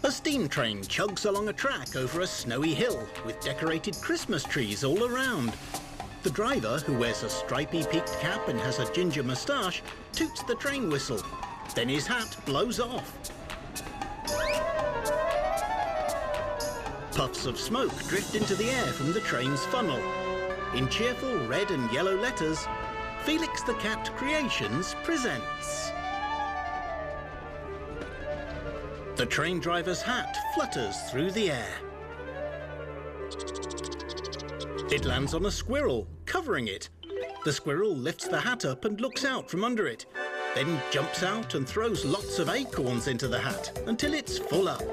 A steam train chugs along a track over a snowy hill with decorated Christmas trees all around. The driver, who wears a stripy peaked cap and has a ginger moustache, toots the train whistle. Then his hat blows off. Puffs of smoke drift into the air from the train's funnel. In cheerful red and yellow letters, Felix the Cat Creations presents. The train driver's hat flutters through the air. It lands on a squirrel, covering it. The squirrel lifts the hat up and looks out from under it, then jumps out and throws lots of acorns into the hat until it's full up.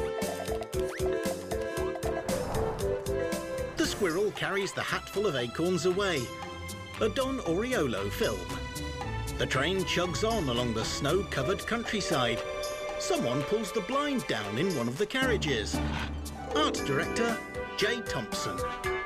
The squirrel carries the hatful of acorns away. A Don Oriolo film. The train chugs on along the snow-covered countryside. Someone pulls the blind down in one of the carriages. Art director, Jay Thompson.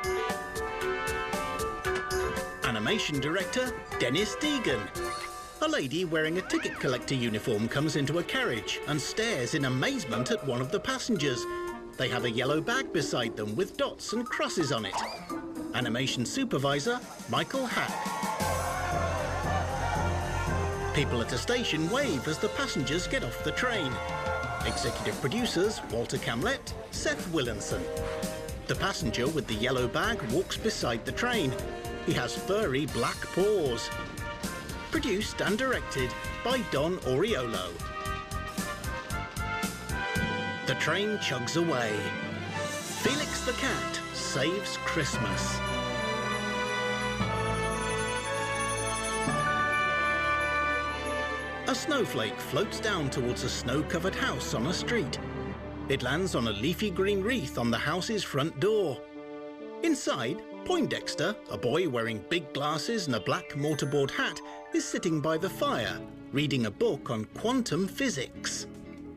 Animation director, Dennis Deegan. A lady wearing a ticket collector uniform comes into a carriage and stares in amazement at one of the passengers. They have a yellow bag beside them with dots and crosses on it. Animation supervisor, Michael Hack. People at a station wave as the passengers get off the train. Executive producers, Walter Camlett, Seth Willinson. The passenger with the yellow bag walks beside the train. He has furry black paws. Produced and directed by Don Oriolo. The train chugs away. Felix the Cat saves Christmas. A snowflake floats down towards a snow-covered house on a street. It lands on a leafy green wreath on the house's front door. Inside, Poindexter, a boy wearing big glasses and a black mortarboard hat, is sitting by the fire, reading a book on quantum physics.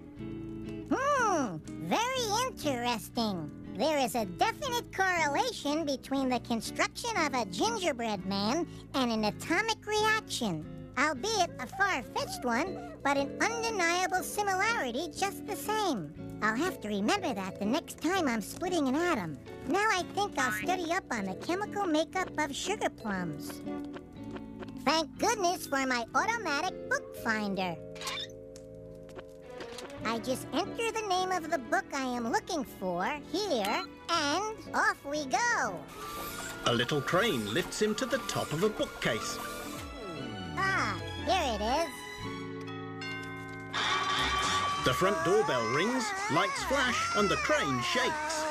Very interesting. There is a definite correlation between the construction of a gingerbread man and an atomic reaction. Albeit a far-fetched one, but an undeniable similarity just the same. I'll have to remember that the next time I'm splitting an atom. Now I think I'll study up on the chemical makeup of sugar plums. Thank goodness for my automatic book finder. I just enter the name of the book I am looking for here, and off we go. A little crane lifts him to the top of a bookcase. Ah, here it is. The front doorbell rings, lights flash, and the crane shakes.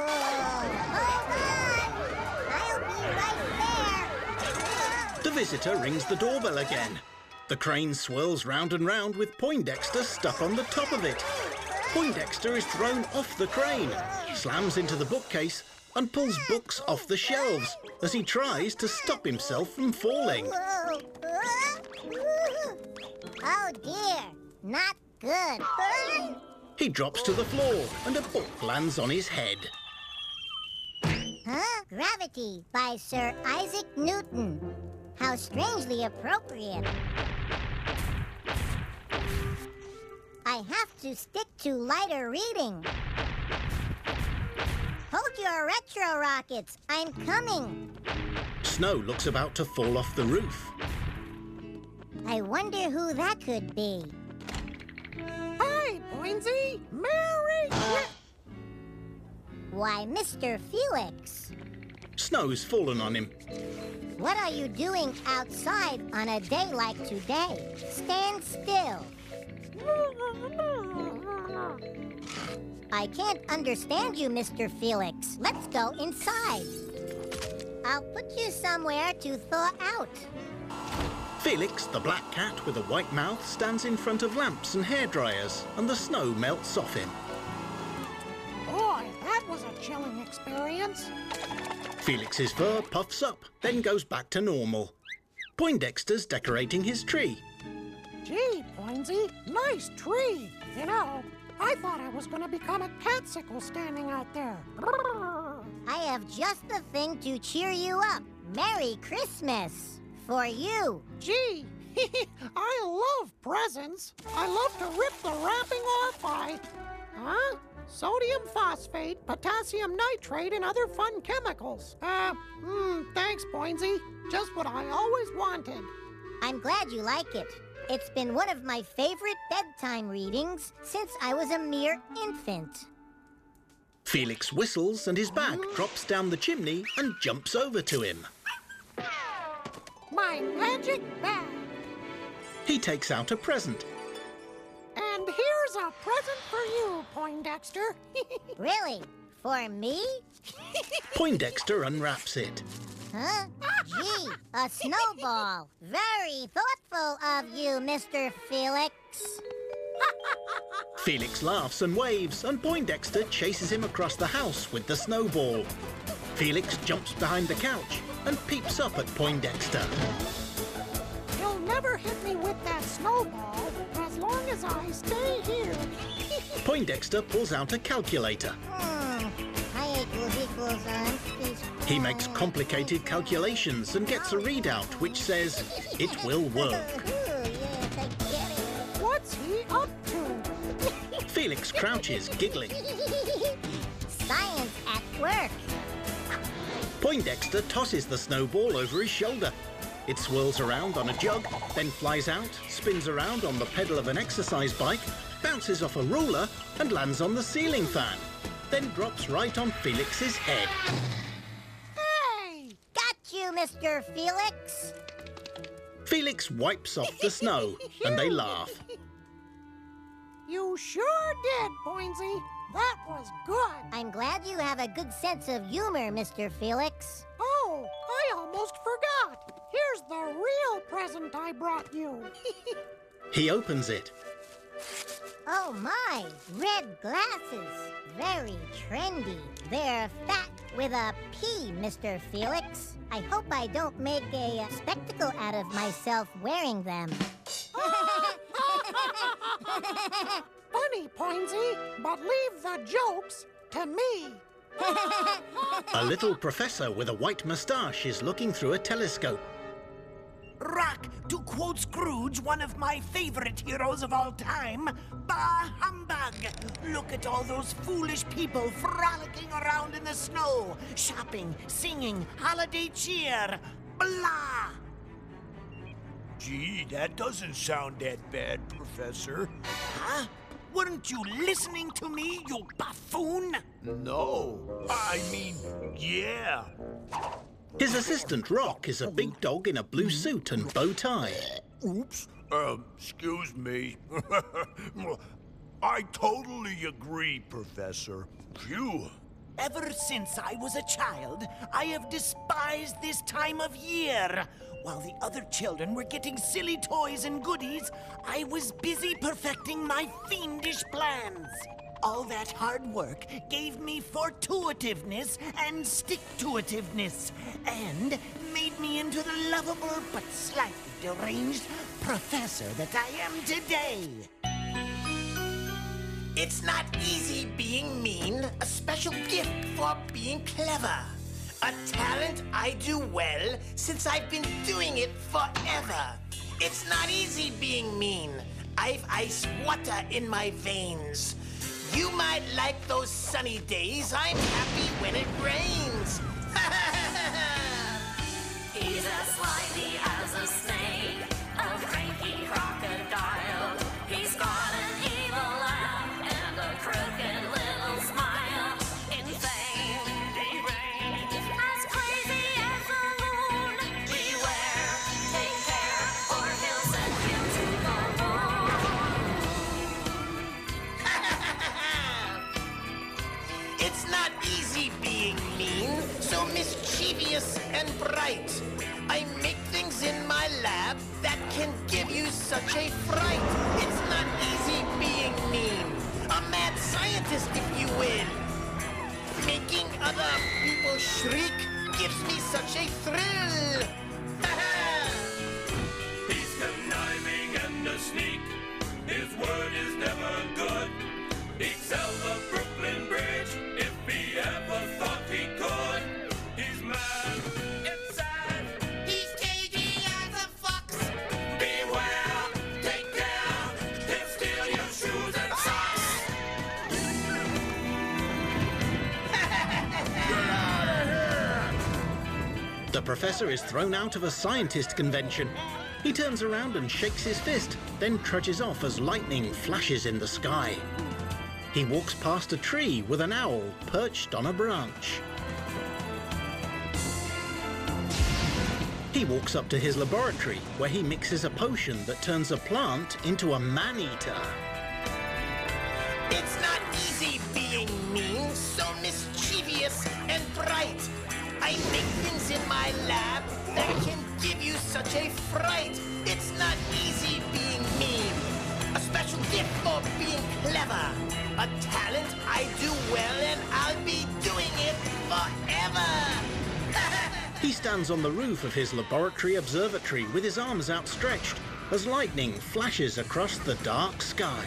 I'll be right there. The visitor rings the doorbell again. The crane swirls round and round with Poindexter stuck on the top of it. Poindexter is thrown off the crane, slams into the bookcase, and pulls books off the shelves as he tries to stop himself from falling. Oh dear, not good. He drops to the floor and a book lands on his head. Huh? Gravity by Sir Isaac Newton. How strangely appropriate. I have to stick to lighter reading. Hold your retro rockets, I'm coming. Snow looks about to fall off the roof. I wonder who that could be. Hi, Poinsy! Merry... Why, Mr. Felix. Snow's fallen on him. What are you doing outside on a day like today? Stand still. I can't understand you, Mr. Felix. Let's go inside. I'll put you somewhere to thaw out. Felix, the black cat with a white mouth, stands in front of lamps and hairdryers, and the snow melts off him. Boy, that was a chilling experience. Felix's fur puffs up, then goes back to normal. Poindexter's decorating his tree. Gee, Poinsy, nice tree. You know, I thought I was going to become a catsicle standing out there. I have just the thing to cheer you up. Merry Christmas. For you. Gee, I love presents. I love to rip the wrapping off. Huh? Sodium phosphate, potassium nitrate, and other fun chemicals. Thanks, Poinsy. Just what I always wanted. I'm glad you like it. It's been one of my favorite bedtime readings since I was a mere infant. Felix whistles and his bag drops down the chimney and jumps over to him. My magic bag. He takes out a present. And here's a present for you, Poindexter. Really? For me? Poindexter unwraps it. Huh? Gee, a snowball. Very thoughtful of you, Mr. Felix. Felix laughs and waves, and Poindexter chases him across the house with the snowball. Felix jumps behind the couch and peeps up at Poindexter. You'll never hit me with that snowball as long as I stay here. Poindexter pulls out a calculator. I equals. He makes complicated calculations and gets a readout which says it will work. Yes, I get it. What's he up to? Felix crouches, giggling. Science at work. Poindexter tosses the snowball over his shoulder. It swirls around on a jug, then flies out, spins around on the pedal of an exercise bike, bounces off a ruler, and lands on the ceiling fan. Then drops right on Felix's head. Hey! Got you, Mr. Felix. Felix wipes off the snow, and they laugh. You sure did, Poinsy. That was good. I'm glad you have a good sense of humor, Mr. Felix. Oh, I almost forgot. Here's the real present I brought you. He opens it. Oh my, red glasses. Very trendy. They're fat with a P, Mr. Felix. I hope I don't make a spectacle out of myself wearing them. Funny, Poinsy, but leave the jokes to me. A little professor with a white moustache is looking through a telescope. Rock, to quote Scrooge, one of my favorite heroes of all time, bah humbug! Look at all those foolish people frolicking around in the snow, shopping, singing, holiday cheer, blah! Gee, that doesn't sound that bad, Professor. Huh? Weren't you listening to me, you buffoon? No, I mean, yeah. His assistant, Rock, is a big dog in a blue suit and bow tie. Oops. Excuse me. I totally agree, Professor. Phew. Ever since I was a child, I have despised this time of year. While the other children were getting silly toys and goodies, I was busy perfecting my fiendish plans. All that hard work gave me fortuitiveness and stick-to-itiveness, and made me into the lovable but slightly deranged professor that I am today. It's not easy being mean, a special gift for being clever. A talent I do well since I've been doing it forever. It's not easy being mean. I've ice water in my veins. You might like those sunny days. I'm happy when it rains. He's as slimy as a snake, a cranky crocodile. He's got an evil laugh and a crooked little smile. Insane, deranged, as crazy as a loon. Beware, take care, or he'll send you to the moon. It's not easy being mean, so mischievous and bright. I make things in my lab that can give you such a fright. It's not easy being mean, a mad scientist if you will. Making other people shriek gives me such a thrill. He's conniving and a sneak. His word is never good. He'd sell the Brooklyn Bridge if he ever thought he could. He's mad, it's sad. He's cagey as a fox. Beware, take care. He'll steal your shoes and socks. The professor is thrown out of a scientist convention. He turns around and shakes his fist, then trudges off as lightning flashes in the sky. He walks past a tree with an owl perched on a branch. He walks up to his laboratory, where he mixes a potion that turns a plant into a man-eater. It's not easy being mean, so mischievous and bright. I make things in my lab that can give you such a fright. It's not easy being mean. A special gift for being clever. A talent I do well, and I'll be doing it forever. He stands on the roof of his laboratory observatory with his arms outstretched as lightning flashes across the dark sky.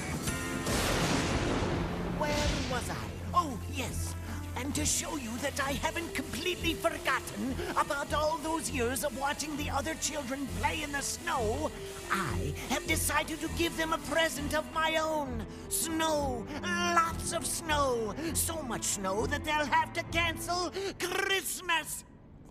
Where was I? Oh, yes. And to show you that I haven't completely forgotten about all those years of watching the other children play in the snow, I have decided to give them a present of my own. Snow. Lots of snow. So much snow that they'll have to cancel Christmas.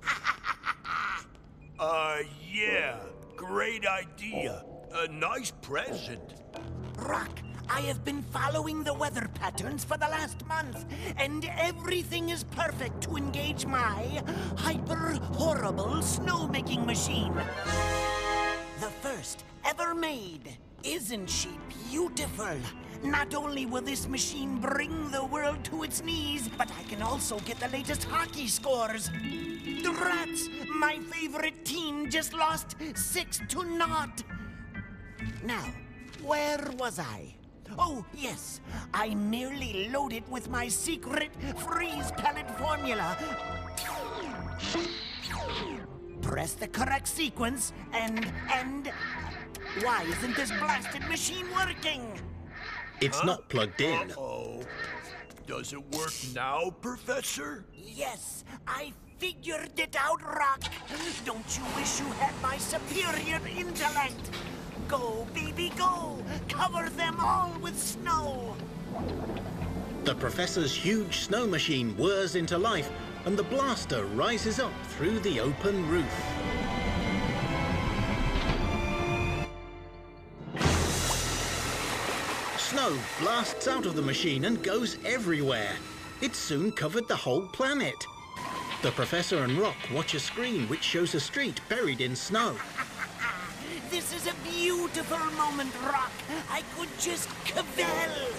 Yeah. Great idea. A nice present. Rock, I have been following the weather patterns for the last month, and everything is perfect to engage my hyper-horrible snow-making machine. The first ever made. Isn't she beautiful? Not only will this machine bring the world to its knees, but I can also get the latest hockey scores. The Rats, my favorite team, just lost 6-0. Now, where was I? Oh, yes. I merely loaded with my secret freeze pellet formula. Press the correct sequence, and... Why isn't this blasted machine working? It's not plugged in. Uh-oh. Does it work now, Professor? Yes, I figured it out, Rock. Don't you wish you had my superior intellect? Go, baby, go! Cover them all with snow! The professor's huge snow machine whirs into life, and the blaster rises up through the open roof. Snow blasts out of the machine and goes everywhere. It soon covered the whole planet. The professor and Rock watch a screen which shows a street buried in snow. This is a beautiful moment, Rock. I could just cavell.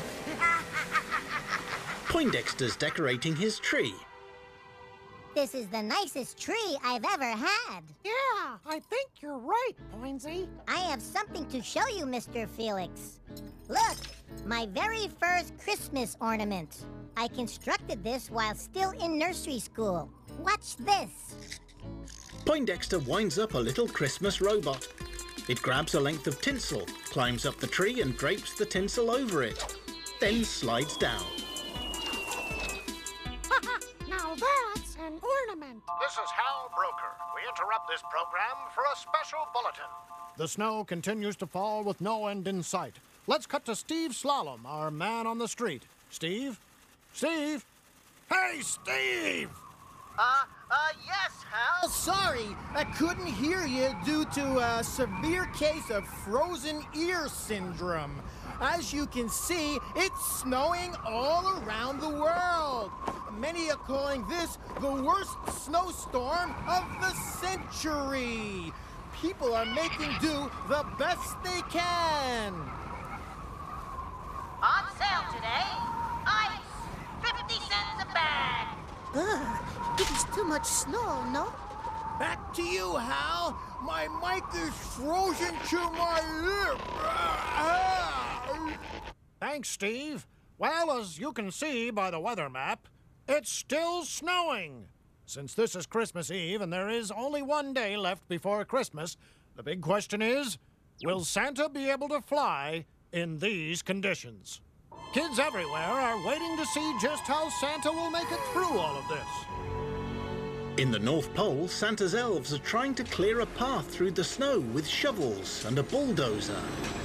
Poindexter's decorating his tree. This is the nicest tree I've ever had. Yeah, I think you're right, Poinsy. I have something to show you, Mr. Felix. Look, my very first Christmas ornament. I constructed this while still in nursery school. Watch this. Poindexter winds up a little Christmas robot. It grabs a length of tinsel, climbs up the tree and drapes the tinsel over it, then slides down. Now that's an ornament. This is Hal Broker. We interrupt this program for a special bulletin. The snow continues to fall with no end in sight. Let's cut to Steve Slalom, our man on the street. Steve? Steve? Hey, Steve! Yes, Hal. Sorry, I couldn't hear you due to a severe case of frozen ear syndrome. As you can see, it's snowing all around the world. Many are calling this the worst snowstorm of the century. People are making do the best they can. On sale today, ice, 50 cents a bag. Ugh, it is too much snow, no? Back to you, Hal. My mic is frozen to my lip. Thanks, Steve. Well, as you can see by the weather map, it's still snowing. Since this is Christmas Eve and there is only one day left before Christmas, the big question is, will Santa be able to fly in these conditions? Kids everywhere are waiting to see just how Santa will make it through all of this. In the North Pole, Santa's elves are trying to clear a path through the snow with shovels and a bulldozer.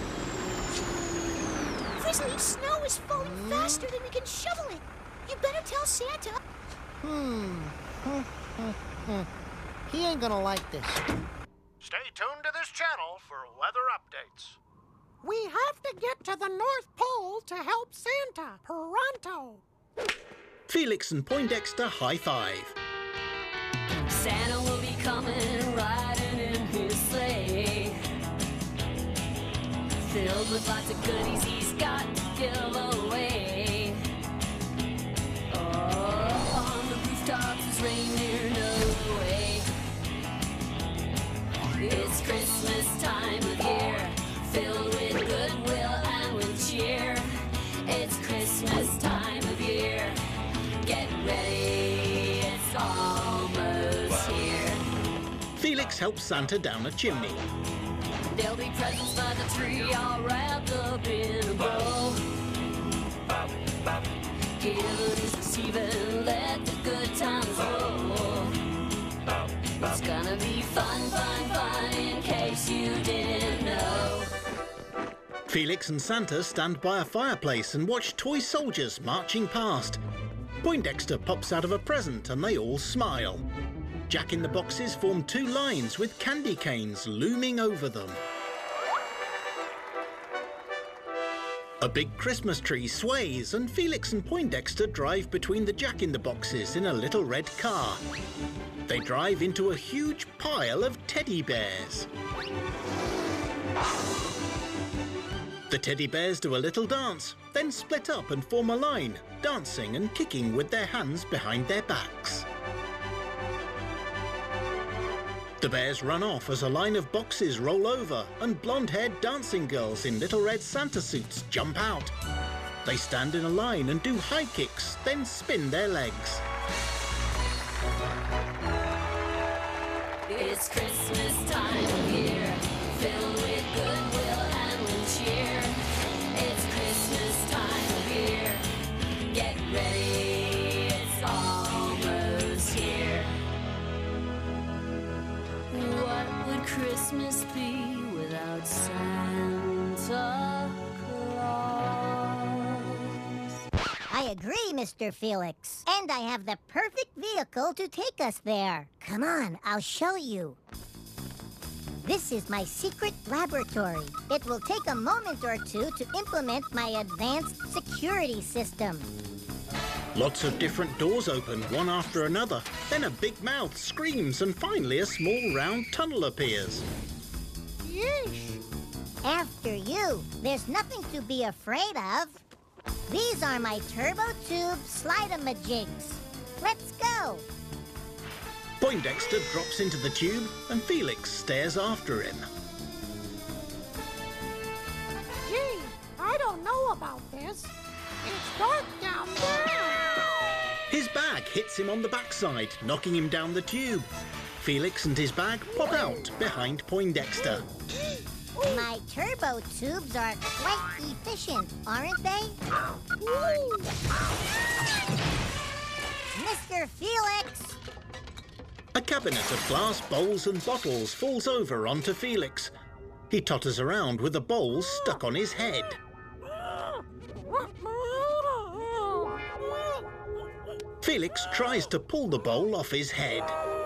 Grizzly, snow is falling faster than we can shovel it. You better tell Santa. He ain't gonna like this. Stay tuned to this channel for weather updates. We have to get to the North Pole to help Santa. Pronto. Felix and Poindexter high-five. Santa will be coming riding in his sleigh, filled with lots of goodies he's got to give away. Oh, on the rooftops his reindeer know the way. It's Christmas time of year, filled with goodwill and with cheer. It's Christmas time of year, get ready, it's almost here. Felix helps Santa down a chimney. There'll be presents by the tree all wrapped up in a bow. Giving is receiving, let the good times roll. It's gonna be fun, fun, fun, in case you didn't know. Felix and Santa stand by a fireplace and watch toy soldiers marching past. Poindexter pops out of a present and they all smile. Jack-in-the-Boxes form two lines with candy canes looming over them. A big Christmas tree sways and Felix and Poindexter drive between the Jack-in-the-Boxes in a little red car. They drive into a huge pile of teddy bears. The teddy bears do a little dance, then split up and form a line, dancing and kicking with their hands behind their backs. The bears run off as a line of boxes roll over and blonde-haired dancing girls in little red Santa suits jump out. They stand in a line and do high kicks, then spin their legs. It's Christmas time of year, filled with goodwill and with cheer. It's Christmas time of year, get ready, it's almost here. What would Christmas be without Santa Claus? I agree, Mr. Felix. And I have the perfect vehicle to take us there. Come on, I'll show you. This is my secret laboratory. It will take a moment or two to implement my advanced security system. Lots of different doors open, one after another. Then a big mouth screams and finally a small round tunnel appears. Yeesh. After you, there's nothing to be afraid of. These are my turbo tube slide-a-majigs. Let's go. Poindexter drops into the tube and Felix stares after him. Gee, I don't know about this. It's dark down there. His bag hits him on the backside, knocking him down the tube. Felix and his bag pop out behind Poindexter. My turbo tubes are quite efficient, aren't they? Mr. Felix! A cabinet of glass bowls and bottles falls over onto Felix. He totters around with the bowl stuck on his head. Felix tries to pull the bowl off his head.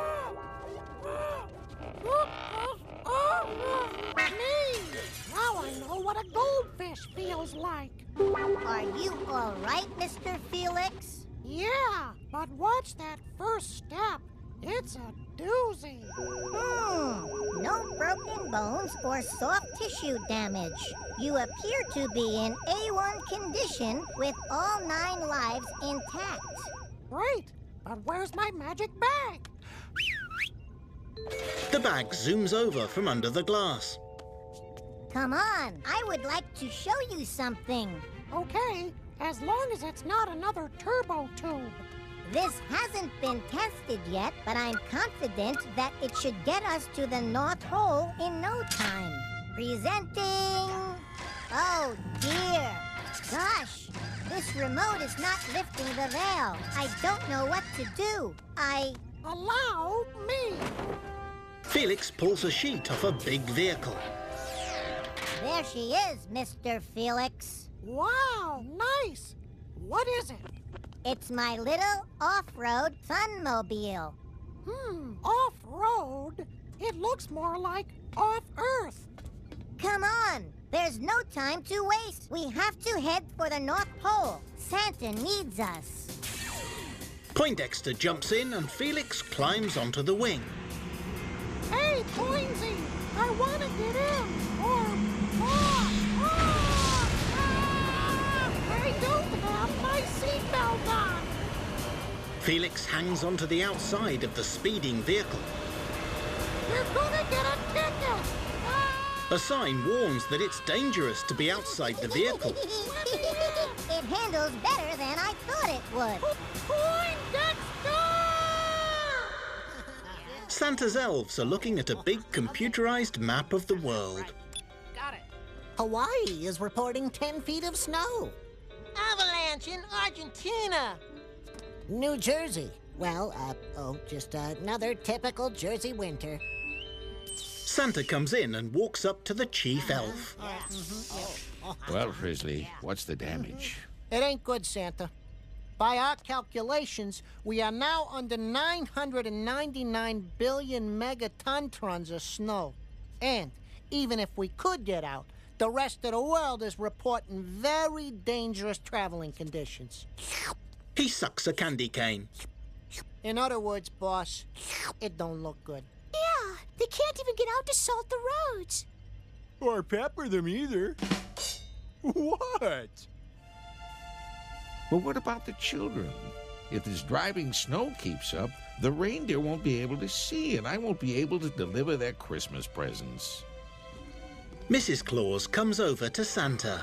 Now I know what a goldfish feels like. Are you all right, Mr. Felix? Yeah, but watch that first step. It's a doozy. No broken bones or soft tissue damage. You appear to be in A1 condition with all 9 lives intact. Great, but where's my magic bag? The bag zooms over from under the glass. Come on, I would like to show you something. Okay, as long as it's not another turbo tube. This hasn't been tested yet, but I'm confident that it should get us to the North Pole in no time. Presenting... Oh, dear. Gosh, this remote is not lifting the veil. I don't know what to do. Allow me. Felix pulls a sheet off a big vehicle. There she is, Mr. Felix. Wow, nice. What is it? It's my little off-road funmobile. Off-road? It looks more like off-Earth. Come on! There's no time to waste. We have to head for the North Pole. Santa needs us. Poindexter jumps in and Felix climbs onto the wing. Hey, Poinsy! I want to get in! I don't have my seatbelt on! Felix hangs onto the outside of the speeding vehicle. You're gonna get a ticket! A sign warns that it's dangerous to be outside the vehicle. It handles better than I thought it would. Poindexter! Santa's elves are looking at a big computerized map of the world. Got it. Hawaii is reporting 10 feet of snow. Avalanche in Argentina. New Jersey. Well, just another typical Jersey winter. Santa comes in and walks up to the chief elf. Well, Frizzly, what's the damage? It ain't good, Santa. By our calculations, we are now under 999 billion megaton of snow. And even if we could get out, the rest of the world is reporting very dangerous traveling conditions. He sucks a candy cane. In other words, boss, it don't look good. Yeah, they can't even get out to salt the roads. Or pepper them either. What? But what about the children? If this driving snow keeps up, the reindeer won't be able to see, and I won't be able to deliver their Christmas presents. Mrs. Claus comes over to Santa.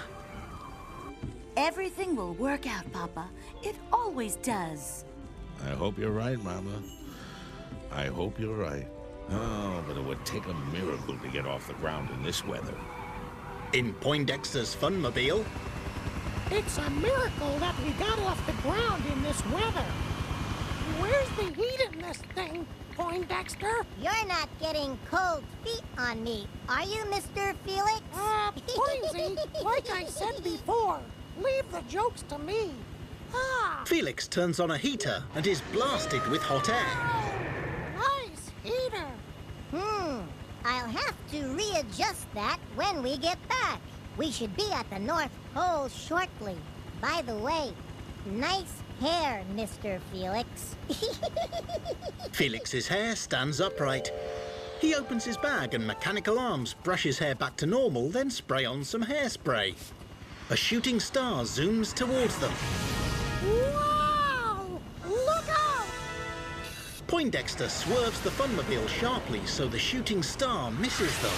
Everything will work out, Papa. It always does. I hope you're right, Mama. I hope you're right. Oh, but it would take a miracle to get off the ground in this weather. In Poindexter's Funmobile, It's a miracle that we got off the ground in this weather. Where's the heat in this thing, Poindexter? You're not getting cold feet on me, are you, Mr. Felix? Poinsy, like I said before, leave the jokes to me. Felix turns on a heater and is blasted with hot air. Nice heater. I'll have to readjust that when we get back. We should be at the North Pole shortly. By the way, nice hair, Mr. Felix. Felix's hair stands upright. He opens his bag and mechanical arms brush his hair back to normal, then spray on some hairspray. A shooting star zooms towards them. Wow! Look out! Poindexter swerves the Funmobile sharply so the shooting star misses them.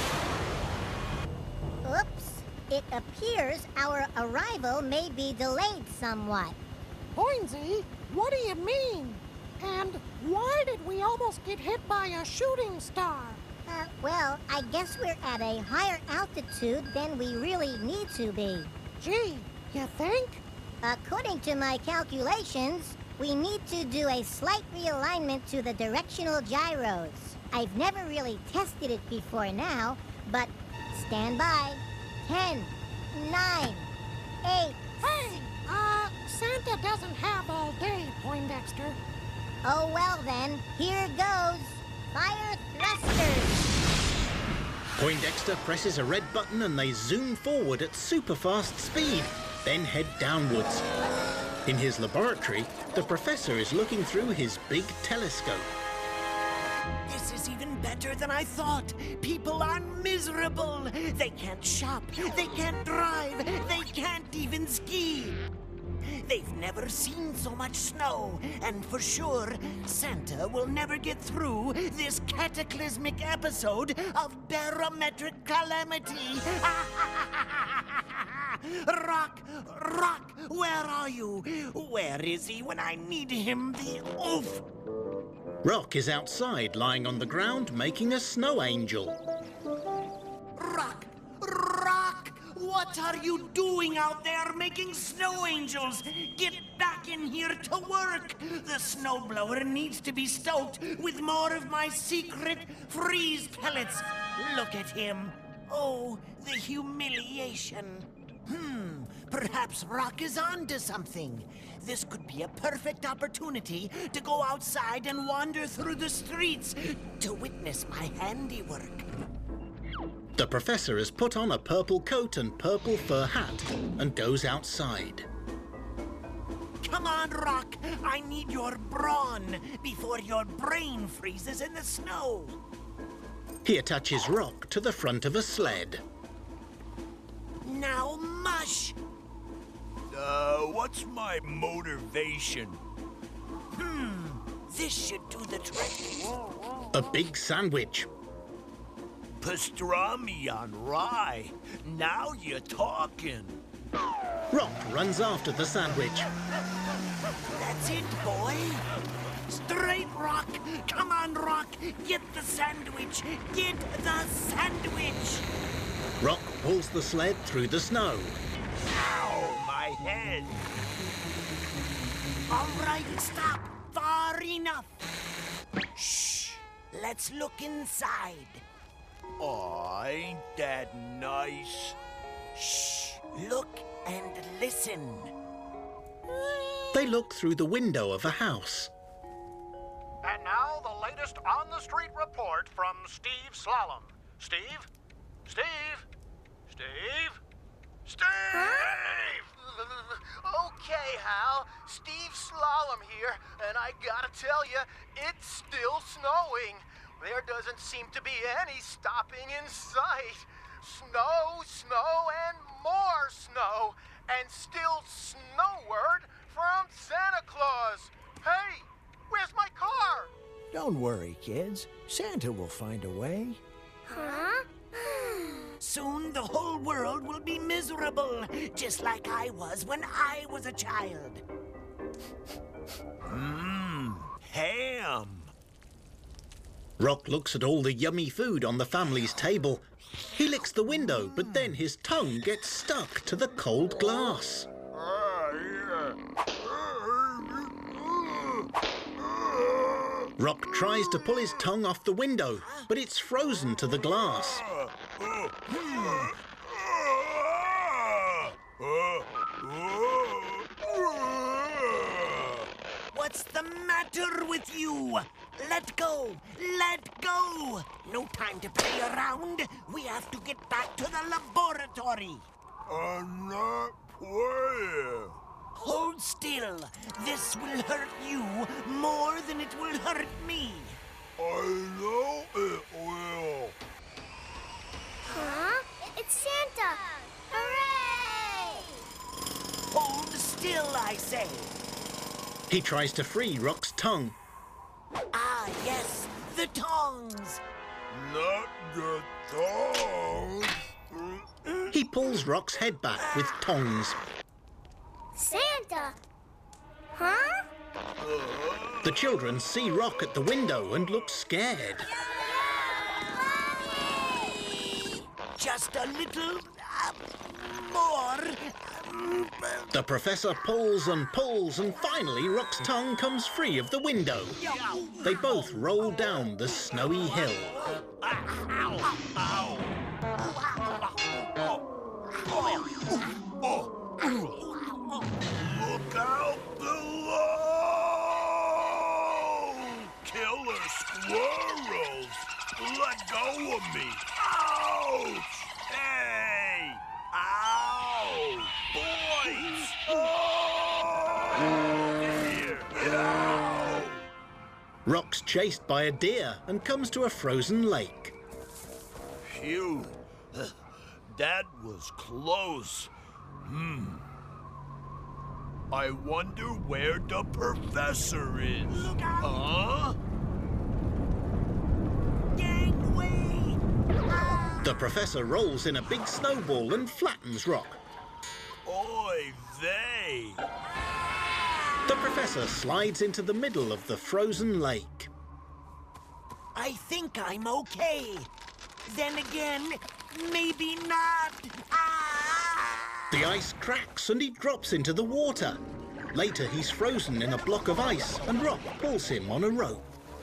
Oops. It appears our arrival may be delayed somewhat. Poinsy, what do you mean? And why did we almost get hit by a shooting star? Well, I guess we're at a higher altitude than we really need to be. Gee, you think? According to my calculations, we need to do a slight realignment to the directional gyros. I've never really tested it before now, but stand by. 10, 9, 8... Hey, Santa doesn't have all day, Poindexter. Oh, well then, here goes. Fire thrusters! Poindexter presses a red button and they zoom forward at super fast speed, then head downwards. In his laboratory, the professor is looking through his big telescope. This is even better than I thought. People are miserable. They can't shop, they can't drive, they can't even ski. They've never seen so much snow, and for sure, Santa will never get through this cataclysmic episode of barometric calamity. Rock, Rock, where are you? Where is he when I need him the oof? Rock is outside, lying on the ground, making a snow angel. Rock! Rock! What are you doing out there making snow angels? Get back in here to work! The snowblower needs to be stoked with more of my secret freeze pellets. Look at him. Oh, the humiliation. Perhaps Rock is onto something. This could be a perfect opportunity to go outside and wander through the streets to witness my handiwork. The professor has put on a purple coat and purple fur hat and goes outside. Come on, Rock. I need your brawn before your brain freezes in the snow. He attaches Rock to the front of a sled. Now, mush. What's my motivation? This should do the trick. A big sandwich. Pastrami on rye. Now you're talking. Rock runs after the sandwich. That's it, boy. Straight, Rock. Come on, Rock. Get the sandwich. Get the sandwich. Rock pulls the sled through the snow. Ow, my head. All right, stop. Far enough. Shh. Let's look inside. Aw, ain't that nice? Shh. Look and listen. They look through the window of a house. And now the latest on-the-street report from Steve Slalom. Steve? Steve? Steve? Steve! Okay, Hal. Steve Slalom here, and I gotta tell you, it's still snowing. There doesn't seem to be any stopping in sight. Snow, snow, and more snow. And still snowward from Santa Claus. Hey, where's my car? Don't worry, kids. Santa will find a way. Huh? Soon the whole world will be miserable, just like I was when I was a child. Ham. Rock looks at all the yummy food on the family's table. He licks the window, but then his tongue gets stuck to the cold glass. Rock tries to pull his tongue off the window, but it's frozen to the glass. What's the matter with you? Let go! Let go! No time to play around. We have to get back to the laboratory. I'm not playing. Hold still. This will hurt you more than it will hurt me. I know it will. Huh? It's Santa! Hooray! Hold still, I say. He tries to free Rock's tongue. Ah, yes, the tongs. Not the tongs. He pulls Rock's head back with tongs. Santa! Huh? The children see Rock at the window and look scared. Just a little more. The professor pulls and pulls, and finally Rock's tongue comes free of the window. They both roll down the snowy hill. Look out below! Killer squirrels! Let go of me! Ouch! Hey! Ow! Boys! Here! Ow! Rock's chased by a deer and comes to a frozen lake. Phew! That was close. I wonder where the professor is. Look out! Huh? Gangway! The professor rolls in a big snowball and flattens Rock. Oy vey! The professor slides into the middle of the frozen lake. I think I'm okay. Then again, maybe not. The ice cracks and he drops into the water. Later, he's frozen in a block of ice and Rock pulls him on a rope.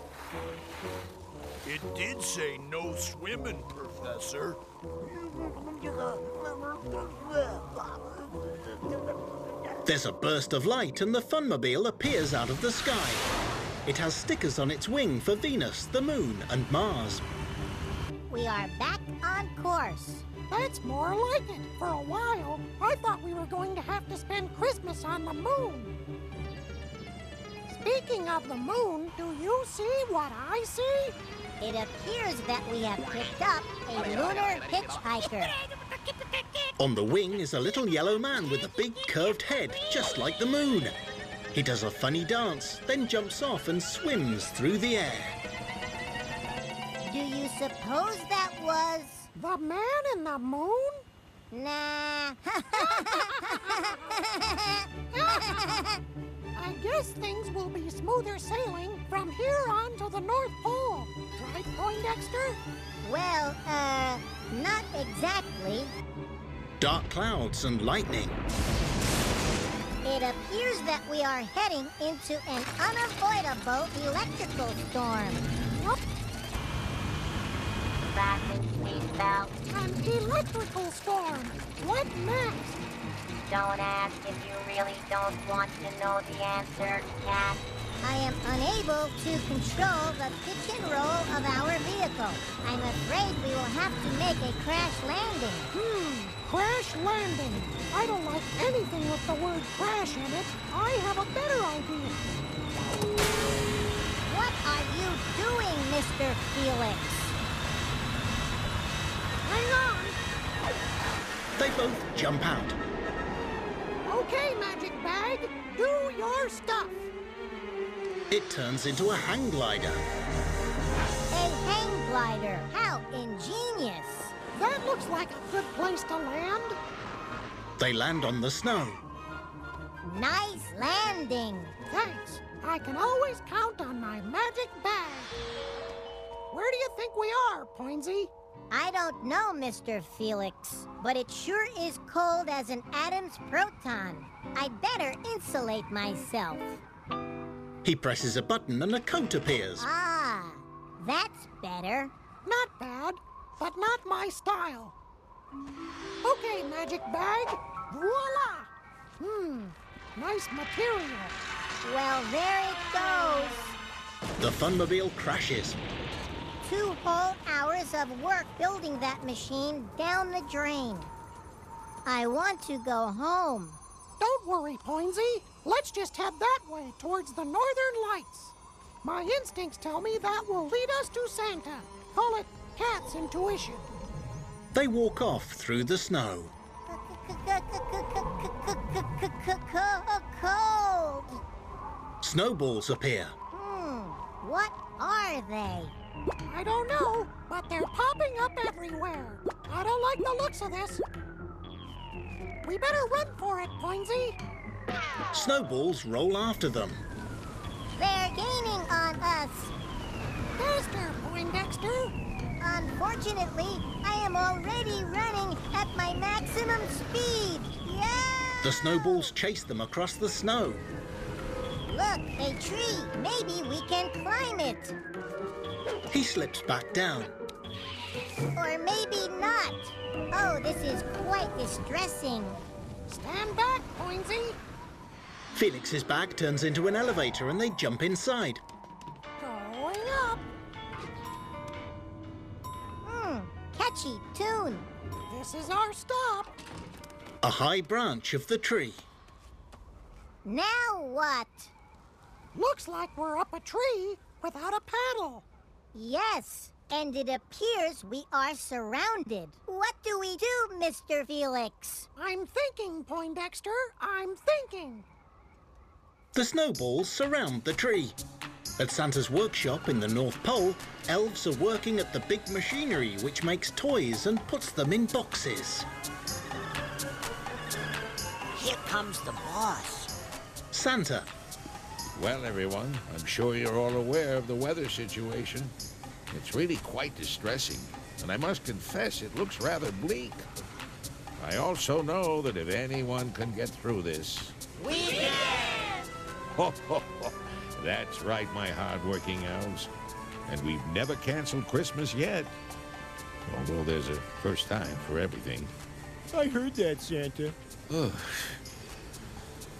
It did say no swimming, Professor. There's a burst of light and the Funmobile appears out of the sky. It has stickers on its wing for Venus, the Moon, and Mars. We are back on course. That's more like it. For a while, I thought we were going to have to spend Christmas on the moon. Speaking of the moon, do you see what I see? It appears that we have picked up a lunar hitchhiker. On the wing is a little yellow man with a big curved head, just like the moon. He does a funny dance, then jumps off and swims through the air. Do you suppose that was... the man in the moon? Nah. I guess things will be smoother sailing from here on to the North Pole. Right, Poindexter? Well, not exactly. Dark clouds and lightning. It appears that we are heading into an unavoidable electrical storm. What? Fasten seatbelt. An electrical storm. What next? Don't ask if you really don't want to know the answer, Cat. I am unable to control the pitch and roll of our vehicle. I'm afraid we will have to make a crash landing. Crash landing. I don't like anything with the word crash in it. I have a better idea. What are you doing, Mr. Felix? Hang on. They both jump out. Okay, Magic Bag, do your stuff. It turns into a hang glider. A hang glider. How ingenious. That looks like a good place to land. They land on the snow. Nice landing. Thanks. I can always count on my Magic Bag. Where do you think we are, Poinsy? I don't know, Mr. Felix, but it sure is cold as an atom's proton. I'd better insulate myself. He presses a button and a coat appears. Ah, that's better. Not bad, but not my style. Okay, Magic Bag. Voila! Nice material. Well, there it goes. The Funmobile crashes. 2 whole hours of work building that machine down the drain. I want to go home. Don't worry, Poinsy. Let's just head that way, towards the Northern Lights. My instincts tell me that will lead us to Santa. Call it Cat's intuition. They walk off through the snow. Cold. Snowballs appear. What are they? I don't know, but they're popping up everywhere. I don't like the looks of this. We better run for it, Poinsy. Snowballs roll after them. They're gaining on us. Faster, Poindexter. Unfortunately, I am already running at my maximum speed. Yeah! The snowballs chase them across the snow. Look, a tree. Maybe we can climb it. He slips back down. Or maybe not. Oh, this is quite distressing. Stand back, Poinsy. Felix's bag turns into an elevator and they jump inside. Going up. Catchy tune. This is our stop. A high branch of the tree. Now what? Looks like we're up a tree without a paddle. Yes, and it appears we are surrounded. What do we do, Mr. Felix? I'm thinking, Poindexter. I'm thinking. The snowballs surround the tree. At Santa's workshop in the North Pole, elves are working at the big machinery which makes toys and puts them in boxes. Here comes the boss. Santa. Well, everyone, I'm sure you're all aware of the weather situation. It's really quite distressing, and I must confess it looks rather bleak. I also know that if anyone can get through this... We can! Ho, ho, ho. That's right, my hard-working elves. And we've never canceled Christmas yet. Although there's a first time for everything. I heard that, Santa.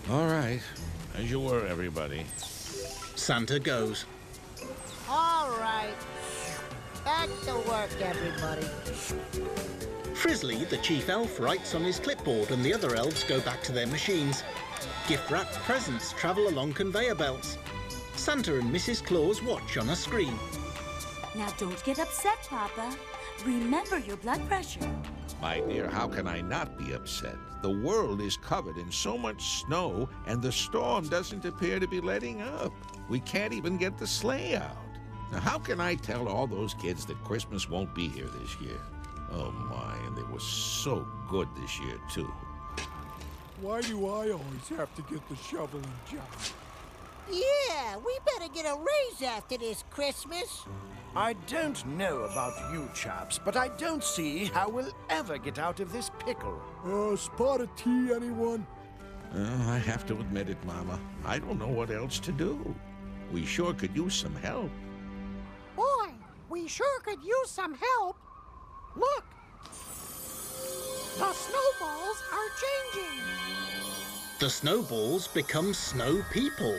All right. As you were, everybody. Santa goes. All right. Back to work, everybody. Frizzly, the chief elf, writes on his clipboard and the other elves go back to their machines. Gift-wrapped presents travel along conveyor belts. Santa and Mrs. Claus watch on a screen. Now don't get upset, Papa. Remember your blood pressure. My dear, how can I not be upset? The world is covered in so much snow, and the storm doesn't appear to be letting up. We can't even get the sleigh out. Now, how can I tell all those kids that Christmas won't be here this year? Oh, my, and they were so good this year, too. Why do I always have to get the shoveling job? Yeah, we better get a raise after this Christmas. I don't know about you chaps, but I don't see how we'll ever get out of this pickle. Spot of tea, anyone? I have to admit it, Mama. I don't know what else to do. We sure could use some help. Boy, we sure could use some help. Look! The snowballs are changing. The snowballs become snow people.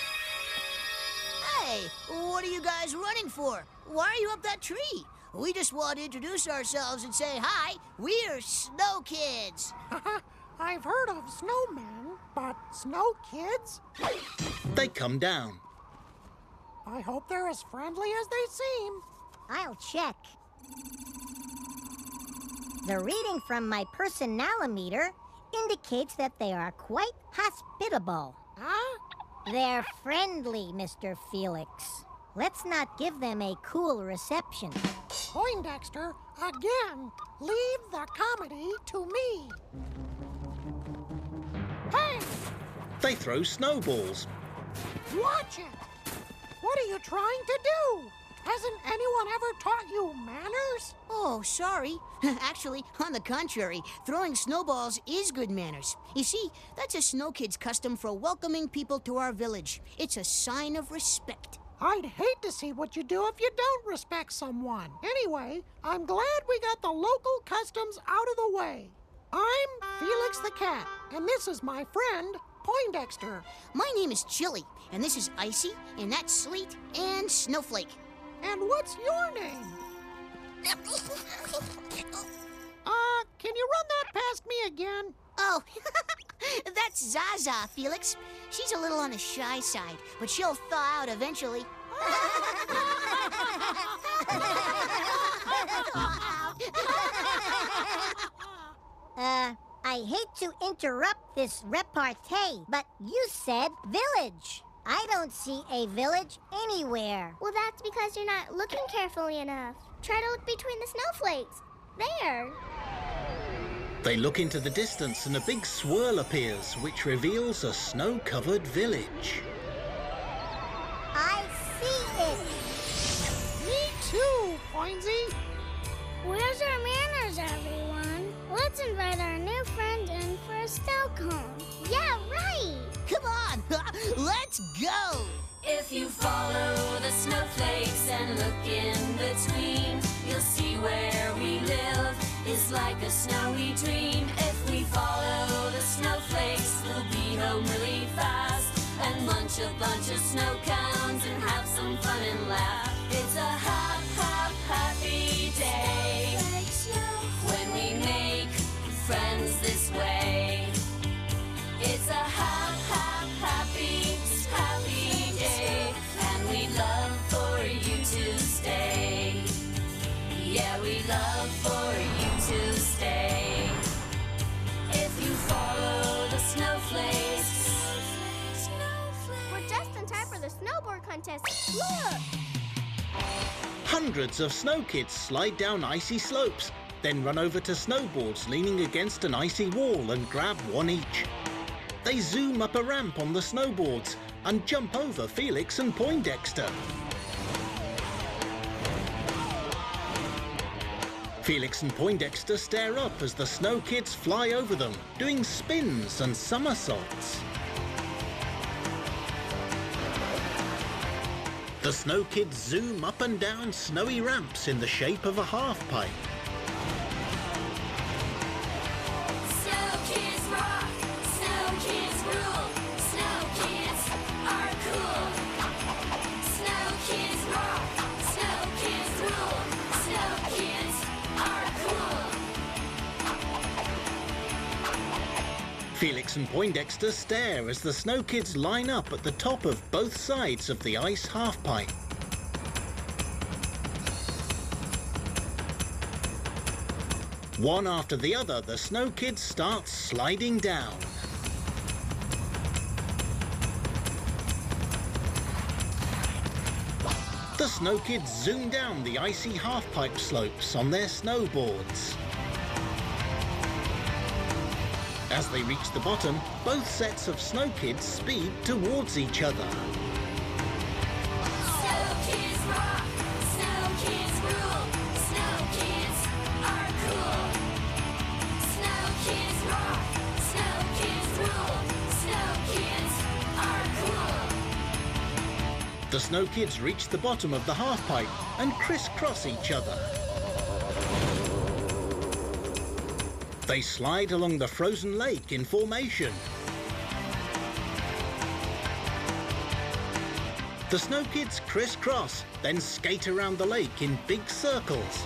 Hey, what are you guys running for? Why are you up that tree? We just want to introduce ourselves and say hi. We're Snow Kids. I've heard of snowmen, but snow kids? They come down. I hope they're as friendly as they seem. I'll check. The reading from my personalimeter indicates that they are quite hospitable. Huh? They're friendly, Mr. Felix. Let's not give them a cool reception. Poindexter, again, leave the comedy to me. Hey! They throw snowballs. Watch it! What are you trying to do? Hasn't anyone ever taught you manners? Oh, sorry. Actually, on the contrary, throwing snowballs is good manners. You see, that's a Snow Kid's custom for welcoming people to our village. It's a sign of respect. I'd hate to see what you do if you don't respect someone. Anyway, I'm glad we got the local customs out of the way. I'm Felix the Cat, and this is my friend, Poindexter. My name is Chili, and this is Icy, and that's Sleet and Snowflake. And what's your name? Can you run that past me again? Oh, that's Zaza, Felix. She's a little on the shy side, but she'll thaw out eventually. I hate to interrupt this repartee, but you said village. I don't see a village anywhere. Well, that's because you're not looking carefully enough. Try to look between the snowflakes. There. They look into the distance and a big swirl appears, which reveals a snow-covered village. I see it. Me too, Poinsy. Where's our manners, everyone? Let's invite our new friend in for a snow cone. Yeah, right. Come on, let's go. If you follow the snowflakes and look in between, you'll see where we live is like a snowy dream. If we follow the snowflakes, we'll be home really fast and munch a bunch of snow cones and have some fun and laugh. It's a happy day when we make friends this way. It's a happy day, and we love for you to stay. Yeah, we love for you to stay. If you follow the snowflakes. We're just in time for the snowboard contest. Look! Hundreds of snow kids slide down icy slopes, then run over to snowboards leaning against an icy wall and grab one each. They zoom up a ramp on the snowboards and jump over Felix and Poindexter. Felix and Poindexter stare up as the snow kids fly over them, doing spins and somersaults. The snow kids zoom up and down snowy ramps in the shape of a half pipe. Snow kids rock, snow kids rule. Felix and Poindexter stare as the Snow Kids line up at the top of both sides of the ice halfpipe. One after the other, the Snow Kids start sliding down. The Snow Kids zoom down the icy halfpipe slopes on their snowboards. As they reach the bottom, both sets of Snow Kids speed towards each other. Snow Kids rock, Snow Kids rule, Snow Kids are cool. Snow Kids rock, Snow Kids rule, Snow Kids are cool. The Snow Kids reach the bottom of the halfpipe and crisscross each other. They slide along the frozen lake in formation. The Snow Kids crisscross, then skate around the lake in big circles.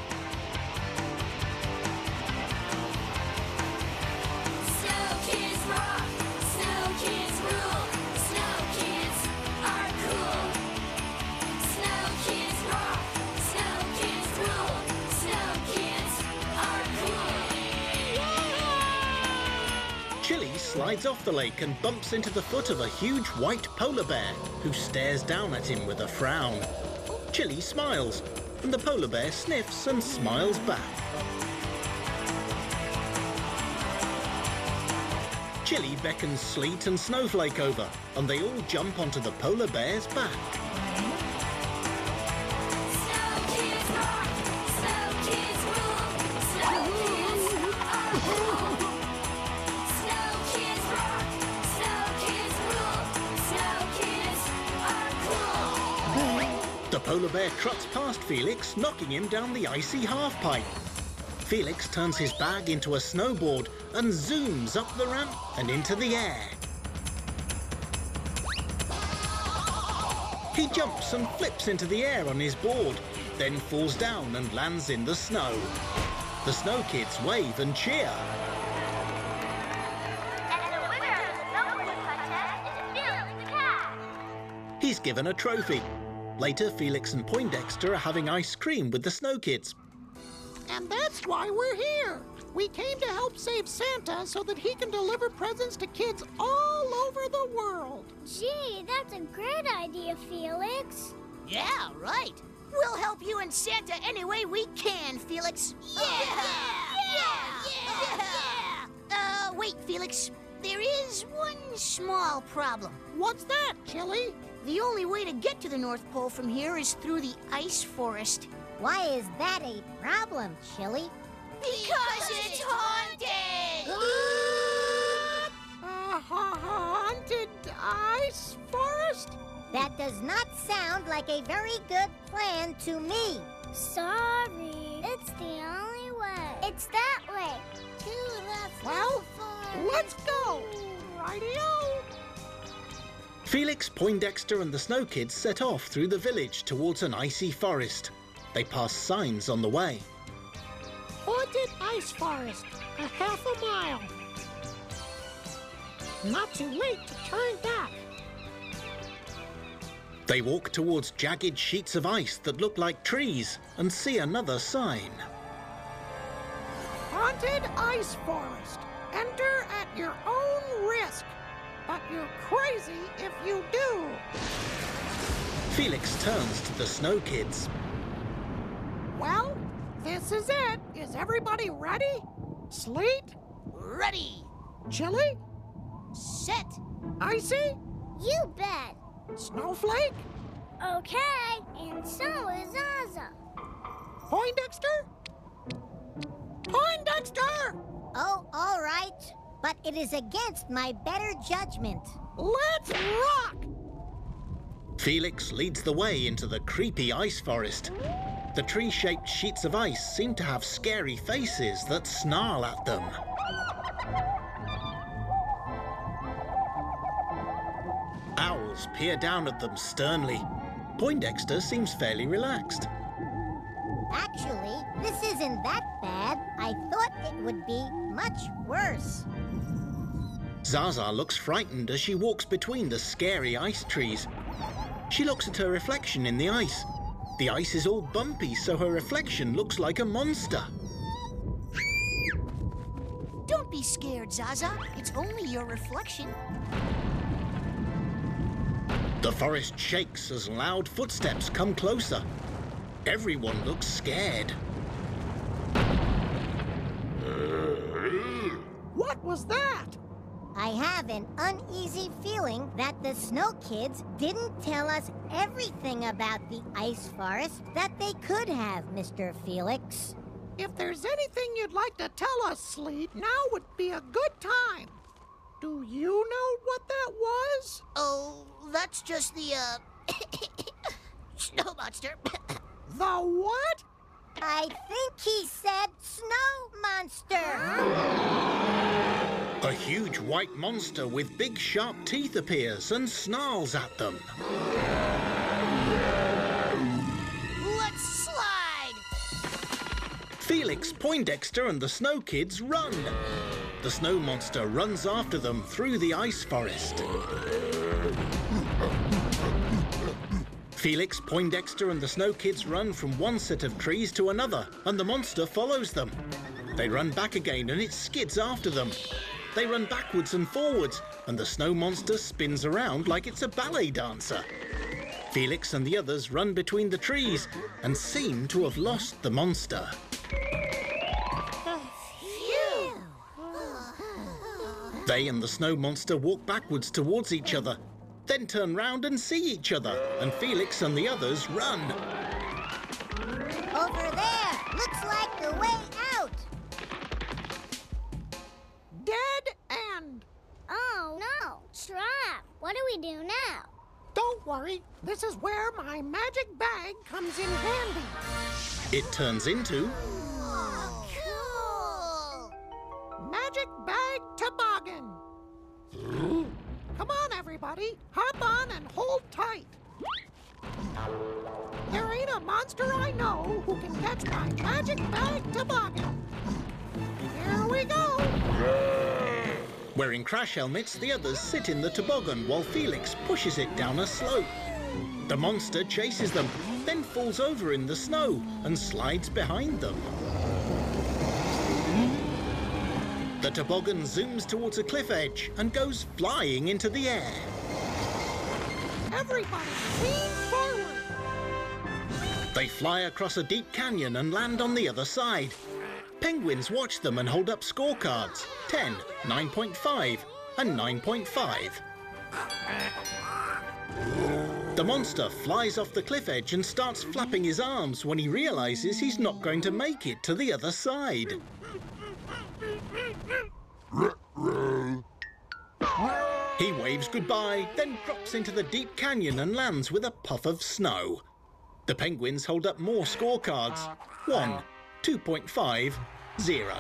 Snow Kids rock, Snow Kids rule, Snow Kids are cool. Snow Kids rock, Snow Kids rule, Snow Kids are cool. Chili slides off the lake and bumps into the foot of a huge white polar bear, who stares down at him with a frown. Chili smiles, and the polar bear sniffs and smiles back. Chili beckons Sleet and Snowflake over, and they all jump onto the polar bear's back. Snow Kids rock, Snow Kids rule, Snow Kids are cool. Snow Kids rock, Snow Kids rule, Snow Kids are cool. The polar bear trots past Felix, knocking him down the icy halfpipe. Felix turns his bag into a snowboard and zooms up the ramp and into the air. He jumps and flips into the air on his board, then falls down and lands in the snow. The Snow Kids wave and cheer. And the winner of the Snow Quiz contest is Felix the cat. He's given a trophy. Later, Felix and Poindexter are having ice cream with the Snow Kids. And that's why we're here. We came to help save Santa so that he can deliver presents to kids all over the world. Gee, that's a great idea, Felix. Yeah, right. We'll help you and Santa any way we can, Felix. Wait, Felix. There is one small problem. What's that, Chili? The only way to get to the North Pole from here is through the ice forest. Why is that a problem, Chili? Because it's haunted! A haunted ice forest? That does not sound like a very good plan to me. Sorry. It's the only way. It's that way. Well, let's go. Rightio. Felix, Poindexter and the Snow Kids set off through the village towards an icy forest. They pass signs on the way. Haunted ice forest, a half a mile. Not too late to turn back. They walk towards jagged sheets of ice that look like trees and see another sign. Haunted ice forest. Enter at your own risk. But you're crazy if you do. Felix turns to the Snow Kids. Well, this is it. Is everybody ready? Sleet? Ready. Chili? Set. Icy? You bet. Snowflake? Okay, and so is Ozza. Poindexter? Poindexter! Oh, all right. But it is against my better judgment. Let's rock! Felix leads the way into the creepy ice forest. The tree-shaped sheets of ice seem to have scary faces that snarl at them. Owls peer down at them sternly. Poindexter seems fairly relaxed. Actually, this isn't that bad. I thought it would be much worse. Zaza looks frightened as she walks between the scary ice trees. She looks at her reflection in the ice. The ice is all bumpy, so her reflection looks like a monster. Don't be scared, Zaza. It's only your reflection. The forest shakes as loud footsteps come closer. Everyone looks scared. What was that? I have an uneasy feeling that the Snow Kids didn't tell us everything about the ice forest that they could have, Mr. Felix. If there's anything you'd like to tell us, Sleet, now would be a good time. Do you know what that was? Oh, that's just the, snow monster. The what? I think he said snow monster. A huge white monster with big sharp teeth appears and snarls at them. Let's slide! Felix, Poindexter and the Snow Kids run. The snow monster runs after them through the ice forest. Felix, Poindexter and the Snow Kids run from one set of trees to another, and the monster follows them. They run back again and it skids after them. They run backwards and forwards, and the snow monster spins around like it's a ballet dancer. Felix and the others run between the trees and seem to have lost the monster. They and the snow monster walk backwards towards each other, then turn round and see each other, and Felix and the others run. Over there! Looks like the way out! Dead end. Oh, no. Trap. What do we do now? Don't worry. This is where my magic bag comes in handy. It turns into... Magic bag toboggan. Come on, everybody. Hop on and hold tight. There ain't a monster I know who can catch my magic bag toboggan. Here we go. Wearing crash helmets, the others sit in the toboggan while Felix pushes it down a slope. The monster chases them, then falls over in the snow and slides behind them. The toboggan zooms towards a cliff edge and goes flying into the air. Everybody, lean forward. They fly across a deep canyon and land on the other side. Penguins watch them and hold up scorecards: 10, 9.5, and 9.5. The monster flies off the cliff edge and starts flapping his arms when he realizes he's not going to make it to the other side. He waves goodbye, then drops into the deep canyon and lands with a puff of snow. The penguins hold up more scorecards: 1, 2.5, 0.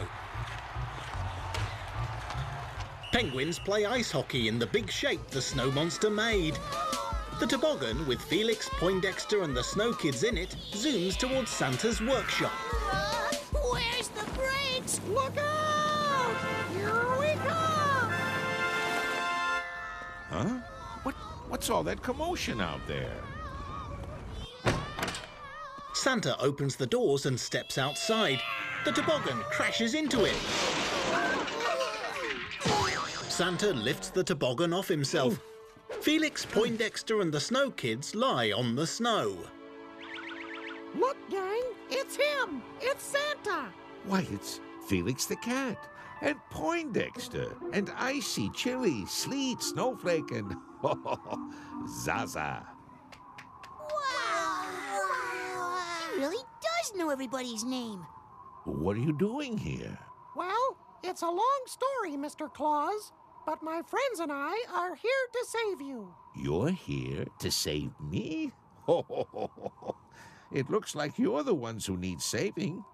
Penguins play ice hockey in the big shape the snow monster made. The toboggan, with Felix, Poindexter and the Snow Kids in it, zooms towards Santa's workshop. Where's the brakes? Look out! Here we come! Huh? What's all that commotion out there? Santa opens the doors and steps outside. The toboggan crashes into it. Santa lifts the toboggan off himself. Felix, Poindexter and the Snow Kids lie on the snow. Look, gang, it's him. It's Santa. Why, it's Felix the cat, and Poindexter, and Icy, Chili, Sleet, Snowflake, and Zaza. He really does know everybody's name. What are you doing here? Well, it's a long story, Mr. Claus, but my friends and I are here to save you. You're here to save me? It looks like you're the ones who need saving.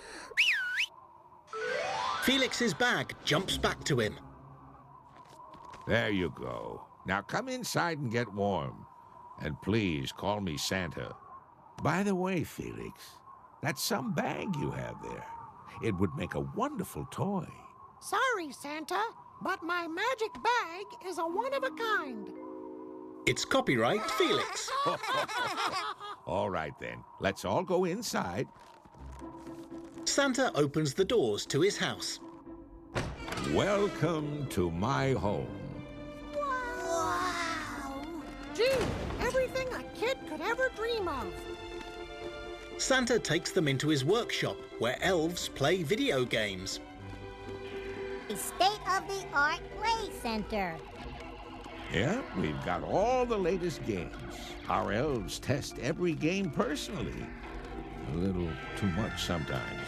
Felix's bag jumps back to him. There you go. Now come inside and get warm. And please call me Santa. By the way, Felix, that's some bag you have there. It would make a wonderful toy. Sorry, Santa. but my magic bag is a one-of-a-kind. It's copyright Felix. All right, then. Let's all go inside. Santa opens the doors to his house. Welcome to my home. Wow! Gee, everything a kid could ever dream of. Santa takes them into his workshop, where elves play video games. A state-of-the-art play center. Yeah, we've got all the latest games. Our elves test every game personally. A little too much sometimes.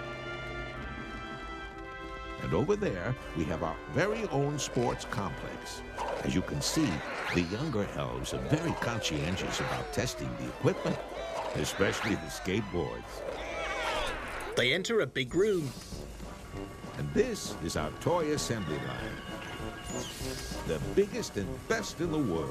And over there, we have our very own sports complex. As you can see, the younger elves are very conscientious about testing the equipment, especially the skateboards. They enter a big room. And this is our toy assembly line. The biggest and best in the world.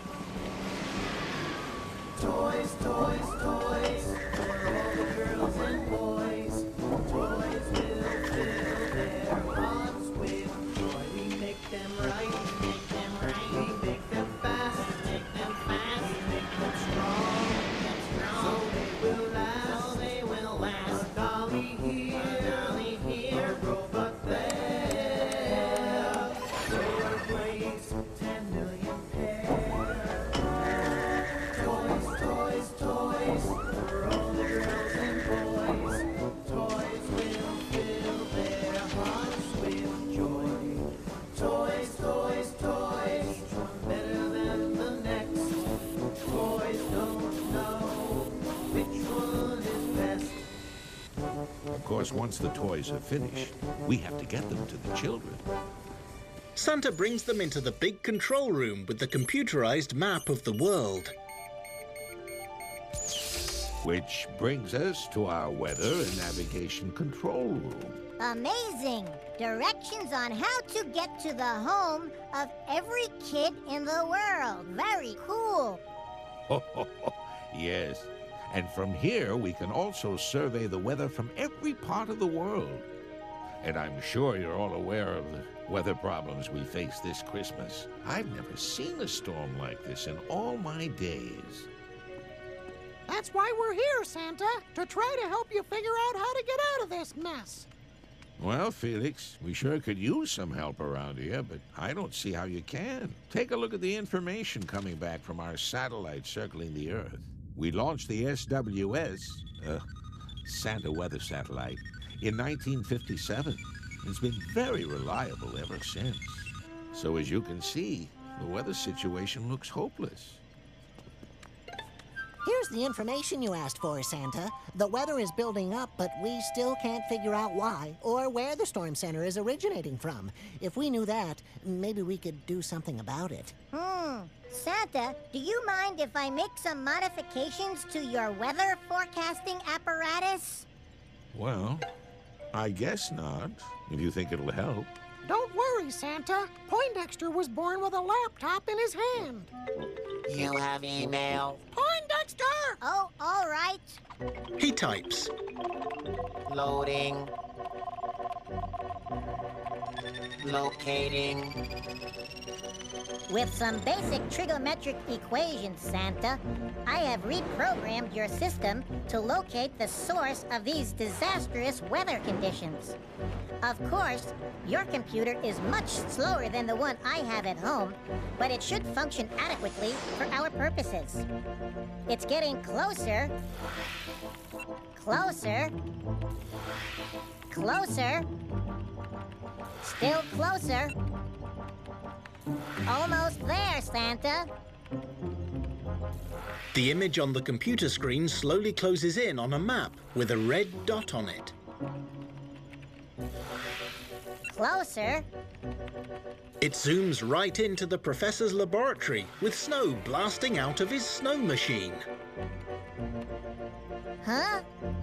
Toys, toys, toys, for all the girls and boys. Toys will fill their hearts with joy. We make them right, we make them right. We make them fast, we make them fast. We make them strong, so they will last, so they will last. A dolly here, a robot there. Rollerblades, 10 million pairs. Toys, toys, toys, for all the girls and boys. Toys will fill their hearts with joy. Toys, toys, toys, each one better than the next. Toys don't know which one is best. Of course, once the toys are finished, we have to get them to the children. Santa brings them into the big control room with the computerized map of the world. Which brings us to our weather and navigation control room. Amazing! Directions on how to get to the home of every kid in the world. Very cool. Yes, and from here we can also survey the weather from every part of the world. And I'm sure you're all aware of the weather problems we face this Christmas. I've never seen a storm like this in all my days. That's why we're here, Santa, to try to help you figure out how to get out of this mess. Well, Felix, we sure could use some help around here, but I don't see how you can. Take a look at the information coming back from our satellite circling the Earth. We launched the SWS, Santa Weather Satellite, in 1957. It's been very reliable ever since. So as you can see, the weather situation looks hopeless. Here's the information you asked for, Santa. The weather is building up, but we still can't figure out why or where the storm center is originating from. If we knew that, maybe we could do something about it. Santa, do you mind if I make some modifications to your weather forecasting apparatus? Well, I guess not, if you think it'll help. Don't worry, Santa. Poindexter was born with a laptop in his hand. You have email. Poindexter! Oh, all right. He types. Loading. Locating. With some basic trigonometric equations, Santa, I have reprogrammed your system to locate the source of these disastrous weather conditions. Of course, your computer is much slower than the one I have at home, but it should function adequately for our purposes. It's getting closer. Closer. Closer. Still closer. Almost there, Santa. The image on the computer screen slowly closes in on a map with a red dot on it. Closer. It zooms right into the professor's laboratory with snow blasting out of his snow machine. Huh?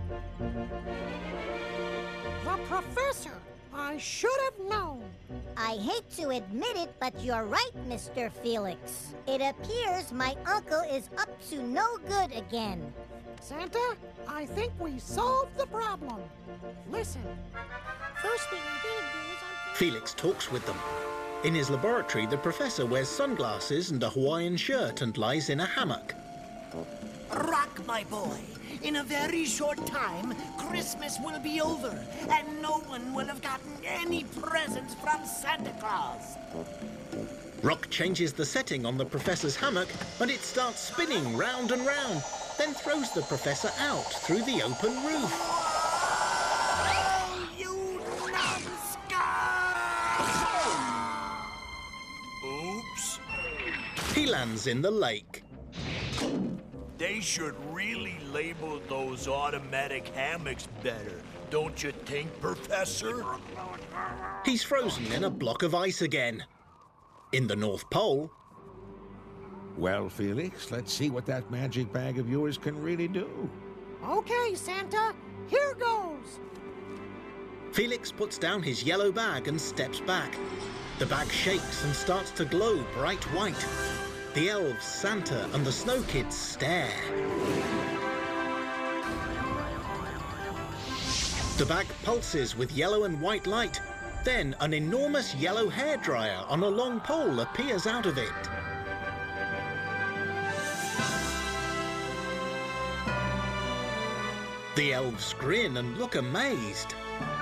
The professor! I should have known. I hate to admit it, but you're right, Mr. Felix. It appears my uncle is up to no good again. Santa, I think we solved the problem. Listen, first thing we're gonna do is Felix talks with them. In his laboratory, the professor wears sunglasses and a Hawaiian shirt and lies in a hammock. Rock, my boy. In a very short time, Christmas will be over, and no one will have gotten any presents from Santa Claus. Rock changes the setting on the professor's hammock, and it starts spinning round and round, then throws the professor out through the open roof. Oh, you numbskull! Oops. He lands in the lake. They should really label those automatic hammocks better, don't you think, Professor? He's frozen in a block of ice again. In the North Pole... Well, Felix, let's see what that magic bag of yours can really do. Okay, Santa, here goes. Felix puts down his yellow bag and steps back. The bag shakes and starts to glow bright white. The elves, Santa, and the Snow Kids stare. The bag pulses with yellow and white light. Then an enormous yellow hairdryer on a long pole appears out of it. The elves grin and look amazed.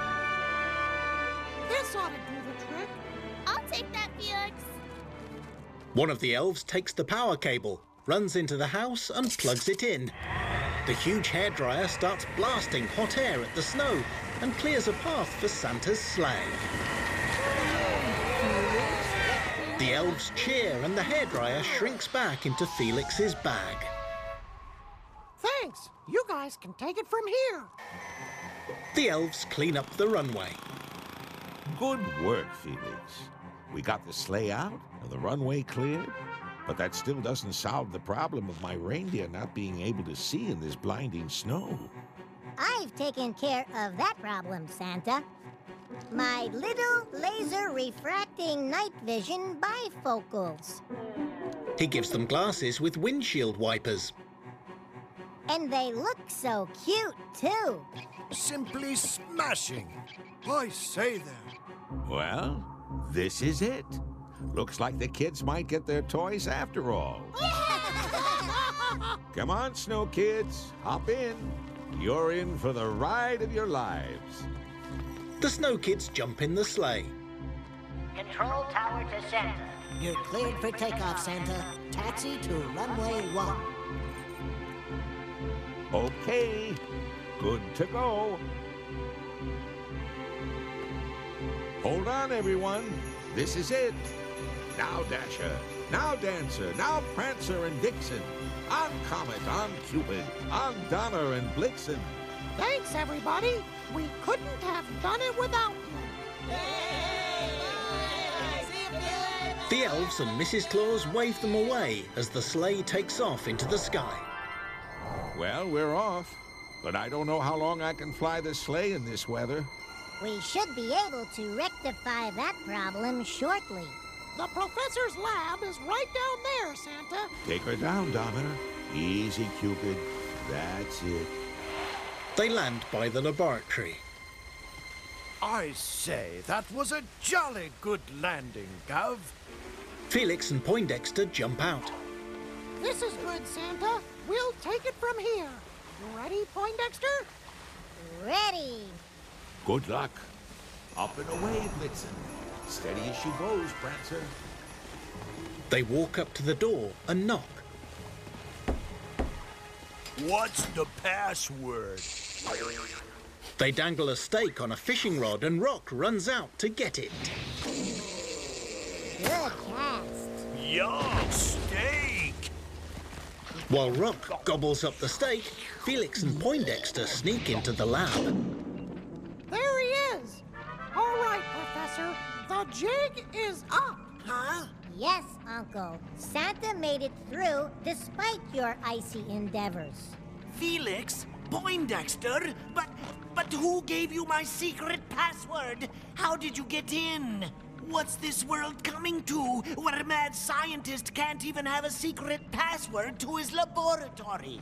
This ought to do the trick. I'll take that, Felix. One of the elves takes the power cable, runs into the house and plugs it in. The huge hairdryer starts blasting hot air at the snow and clears a path for Santa's sleigh. The elves cheer and the hairdryer shrinks back into Felix's bag. Thanks. You guys can take it from here. The elves clean up the runway. Good work, Felix. We got the sleigh out and the runway cleared, but that still doesn't solve the problem of my reindeer not being able to see in this blinding snow. I've taken care of that problem, Santa. My little laser refracting night vision bifocals. He gives them glasses with windshield wipers. And they look so cute, too. Simply smashing. I say that. Well, this is it. Looks like the kids might get their toys after all. Come on, Snow Kids, hop in. You're in for the ride of your lives. The Snow Kids jump in the sleigh. Control tower to center. You're cleared for takeoff, Santa. Taxi to runway 1. Okay, good to go. Hold on, everyone. This is it. Now Dasher, now Dancer, now Prancer and Vixen. On Comet, on Cupid, on Donner and Blitzen. Thanks, everybody. We couldn't have done it without you. The elves and Mrs. Claus wave them away as the sleigh takes off into the sky. Well, we're off, but I don't know how long I can fly the sleigh in this weather. We should be able to rectify that problem shortly. The professor's lab is right down there, Santa. Take her down, Donner. Easy, Cupid. That's it. They land by the laboratory. I say, that was a jolly good landing, Gov. Felix and Poindexter jump out. This is good, Santa. We'll take it from here. You ready, Poindexter? Ready. Good luck. Up and away, Blitzen. Steady as she goes, Prancer. They walk up to the door and knock. What's the password? They dangle a stake on a fishing rod and Rock runs out to get it. Good cast. Yeah, steak! While Rock gobbles up the steak, Felix and Poindexter sneak into the lab. There he is. All right, Professor. The jig is up. Huh? Yes, Uncle. Santa made it through despite your icy endeavors. Felix? Poindexter? But who gave you my secret password? How did you get in? What's this world coming to, where a mad scientist can't even have a secret password to his laboratory?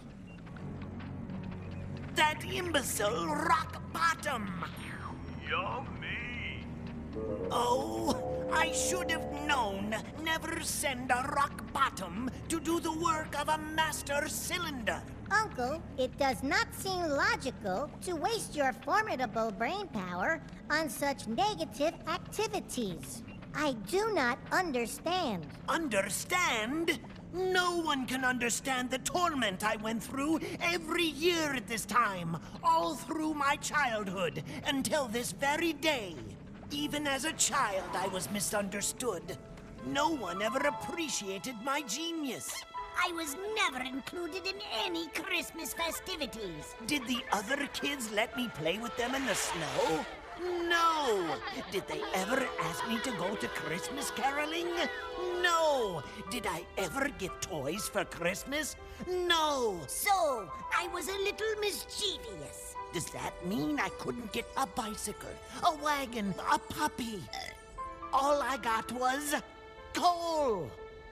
That imbecile Rock Bottom! Yummy! Oh, I should have known. Never send a rock bottom to do the work of a master cylinder. Uncle, it does not seem logical to waste your formidable brain power on such negative activities. I do not understand. Understand? No one can understand the torment I went through every year at this time, all through my childhood, until this very day. Even as a child, I was misunderstood. No one ever appreciated my genius. I was never included in any Christmas festivities. Did the other kids let me play with them in the snow? No! Did they ever ask me to go to Christmas caroling? No! Did I ever get toys for Christmas? No! So, I was a little mischievous. Does that mean I couldn't get a bicycle, a wagon, a puppy? All I got was coal.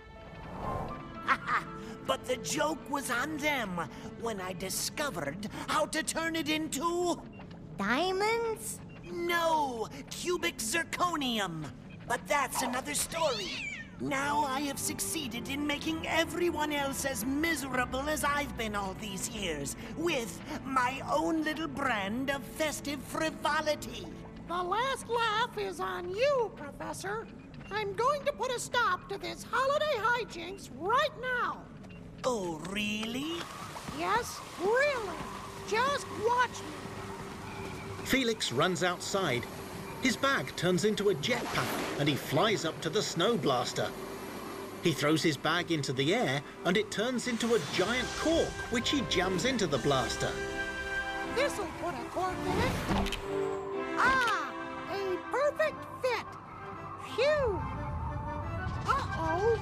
But the joke was on them when I discovered how to turn it into... diamonds? No, cubic zirconium. But that's another story. Now I have succeeded in making everyone else as miserable as I've been all these years, with my own little brand of festive frivolity. The last laugh is on you, Professor. I'm going to put a stop to this holiday hijinks right now. Oh, really? Yes, really. Just watch me. Felix runs outside. His bag turns into a jetpack and he flies up to the snow blaster. He throws his bag into the air and it turns into a giant cork, which he jams into the blaster. This'll put a cork in it. Ah, a perfect fit. Phew. Uh-oh.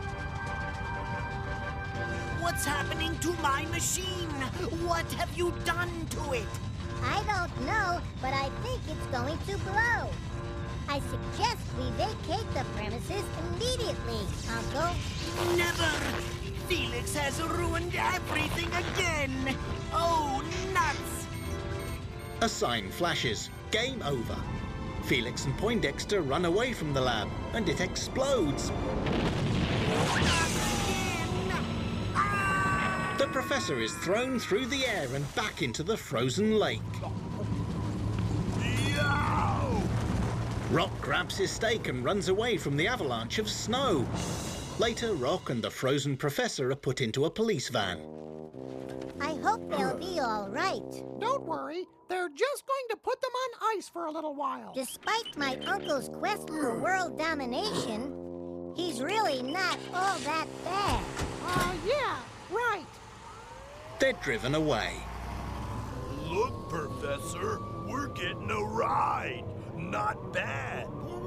What's happening to my machine? What have you done to it? I don't know, but I think it's going to blow. I suggest we vacate the premises immediately, Uncle. Never! Felix has ruined everything again! Oh, nuts! A sign flashes. Game over. Felix and Poindexter run away from the lab, and it explodes. The professor is thrown through the air and back into the frozen lake. Rock grabs his stake and runs away from the avalanche of snow. Later, Rock and the frozen professor are put into a police van. I hope they'll be all right. Don't worry. They're just going to put them on ice for a little while. Despite my uncle's quest for world domination, he's really not all that bad. Yeah, right. They're driven away. Look, Professor, we're getting a ride. Not bad.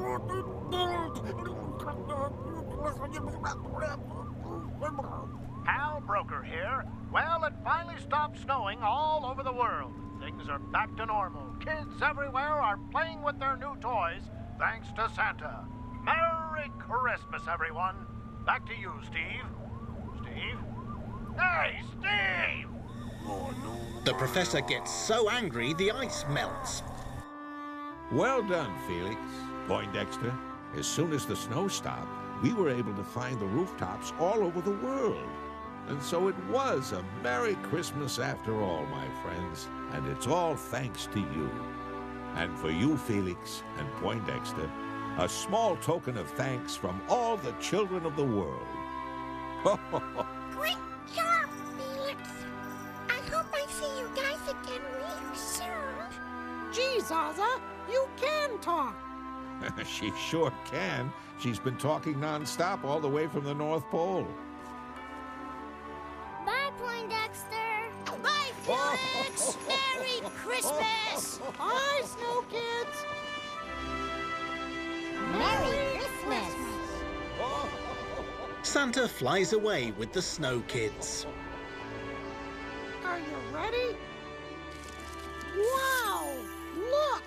Hal Broker here. Well, it finally stopped snowing all over the world. Things are back to normal. Kids everywhere are playing with their new toys, thanks to Santa. Merry Christmas, everyone. Back to you, Steve. Steve? Hey, Steve! Oh, no. The professor gets so angry the ice melts. Well done, Felix. Poindexter. As soon as the snow stopped, we were able to find the rooftops all over the world. And so it was a Merry Christmas after all, my friends. And it's all thanks to you. And for you, Felix and Poindexter, a small token of thanks from all the children of the world. Great job, Felix. I hope I see you guys again real soon. Gee, Zaza, you can talk. She sure can. She's been talking non-stop all the way from the North Pole. Bye, Poindexter. Bye, Felix. Merry Christmas. Bye, Snow Kids. Merry Christmas. Santa flies away with the Snow Kids. Are you ready? Wow! Look!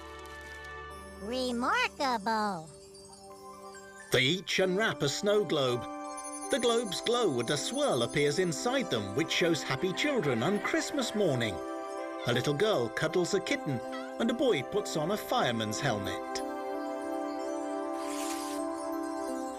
Remarkable. They each unwrap a snow globe. The globes glow and a swirl appears inside them, which shows happy children on Christmas morning. A little girl cuddles a kitten and a boy puts on a fireman's helmet.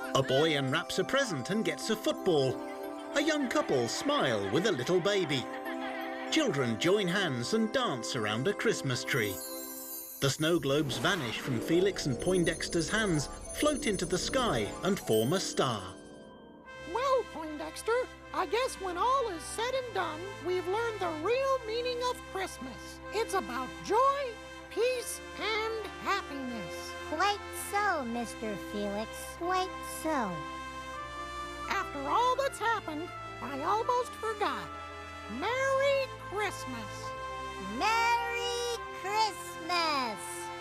A boy unwraps a present and gets a football. A young couple smile with a little baby. Children join hands and dance around a Christmas tree. The snow globes vanish from Felix and Poindexter's hands, float into the sky and form a star. Well, Poindexter, I guess when all is said and done, we've learned the real meaning of Christmas. It's about joy, peace, and happiness. Quite so, Mr. Felix. Quite so. After all that's happened, I almost forgot. Merry Christmas. Merry Christmas.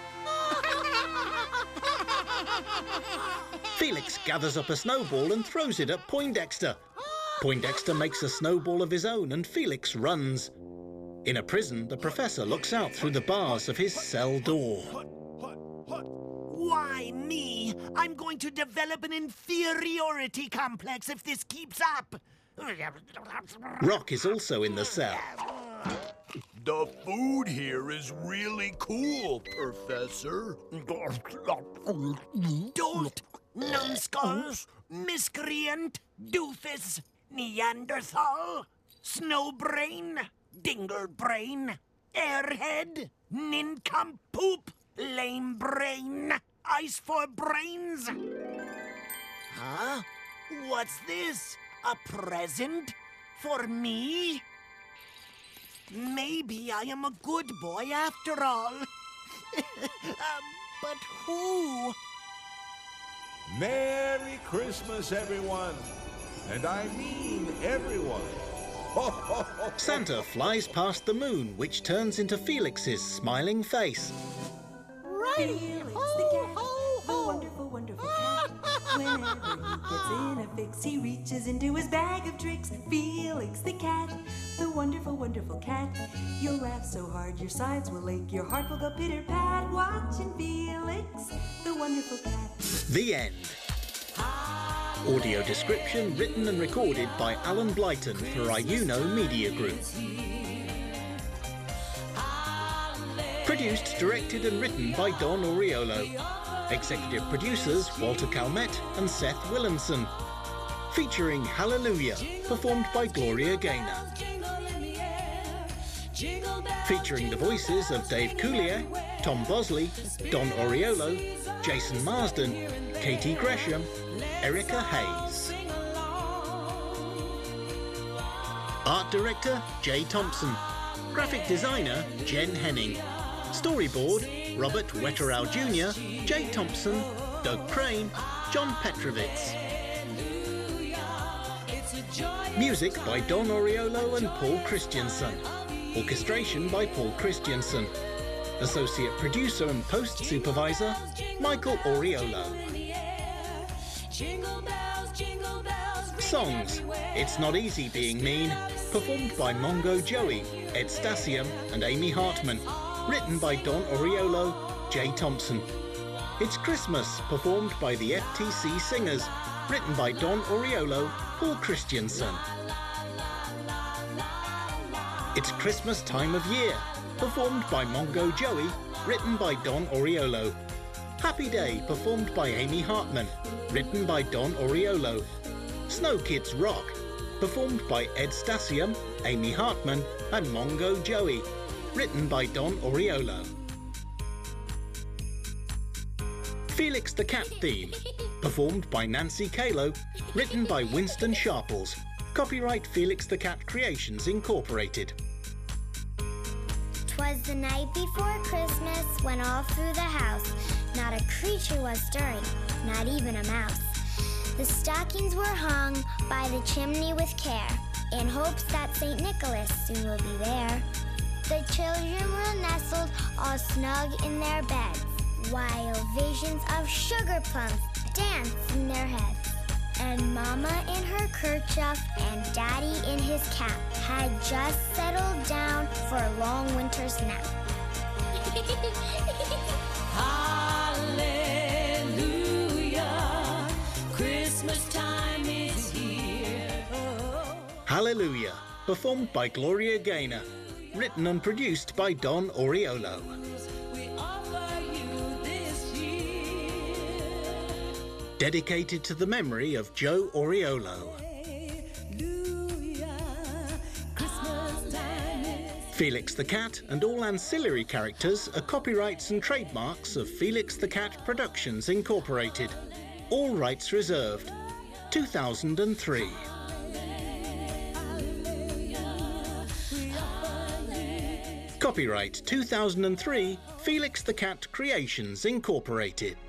Felix gathers up a snowball and throws it at Poindexter. Poindexter makes a snowball of his own and Felix runs. In a prison, the professor looks out through the bars of his cell door. Why me? I'm going to develop an inferiority complex if this keeps up. Rock is also in the cell. The food here is really cool, Professor. Don't, numbskulls, miscreant, doofus, Neanderthal, snowbrain, dinglebrain, airhead, nincompoop, lame brain, ice for brains. Huh? What's this? A present? For me? Maybe I am a good boy after all. But who? Merry Christmas, everyone. And I mean everyone. Ho, ho, ho. Santa flies past the moon, which turns into Felix's smiling face. Righty, ho, ho, ho. Wonderful, wonderful cat. Whenever he gets in a fix, he reaches into his bag of tricks. Felix the cat, the wonderful, wonderful cat. You'll laugh so hard your sides will ache, your heart will go pitter-pat. Watching Felix, the wonderful cat. The end. Audio description written and recorded by Alan Blyton for IUNO Media Group. Produced, directed and written by Don Oriolo. Executive producers Walter Calmette and Seth Williamson. Featuring Hallelujah, performed by Gloria Gaynor. Featuring the voices of Dave Coulier, Tom Bosley, Don Oriolo, Jason Marsden, Katie Gresham, Erica Hayes. Art Director Jay Thompson. Graphic Designer Jen Henning. Storyboard Robert Wetterau Jr., Jay Thompson, Doug Crane, John Petrovitz. Music by Don Oriolo and Paul Christiansen. Orchestration by Paul Christiansen. Associate Producer and Post Supervisor Michael Oriolo. Songs It's Not Easy Being Mean, performed by Mongo Joey, Ed Stasium and Amy Hartman. Written by Don Oriolo, Jay Thompson. It's Christmas, performed by the FTC Singers. Written by Don Oriolo, Paul Christiansen. It's Christmas Time of Year, performed by Mongo Joey. Written by Don Oriolo. Happy Day, performed by Amy Hartman. Written by Don Oriolo. Snow Kids Rock, performed by Ed Stasium, Amy Hartman and Mongo Joey. Written by Don Oriolo. Felix the Cat Theme, performed by Nancy Kalo. Written by Winston Sharples. Copyright Felix the Cat Creations Incorporated. 'Twas the night before Christmas when all through the house not a creature was stirring, not even a mouse. The stockings were hung by the chimney with care, in hopes that St. Nicholas soon will be there. The children were nestled all snug in their beds, while visions of sugar plums danced in their heads. And Mama in her kerchief and Daddy in his cap had just settled down for a long winter's nap. Hallelujah, Christmas time is here. Hallelujah, performed by Gloria Gaynor. Written and produced by Don Oriolo. Dedicated to the memory of Joe Oriolo. Felix the Cat and all ancillary characters are copyrights and trademarks of Felix the Cat Productions Incorporated. All rights reserved. 2003. Copyright 2003, Felix the Cat Creations Incorporated.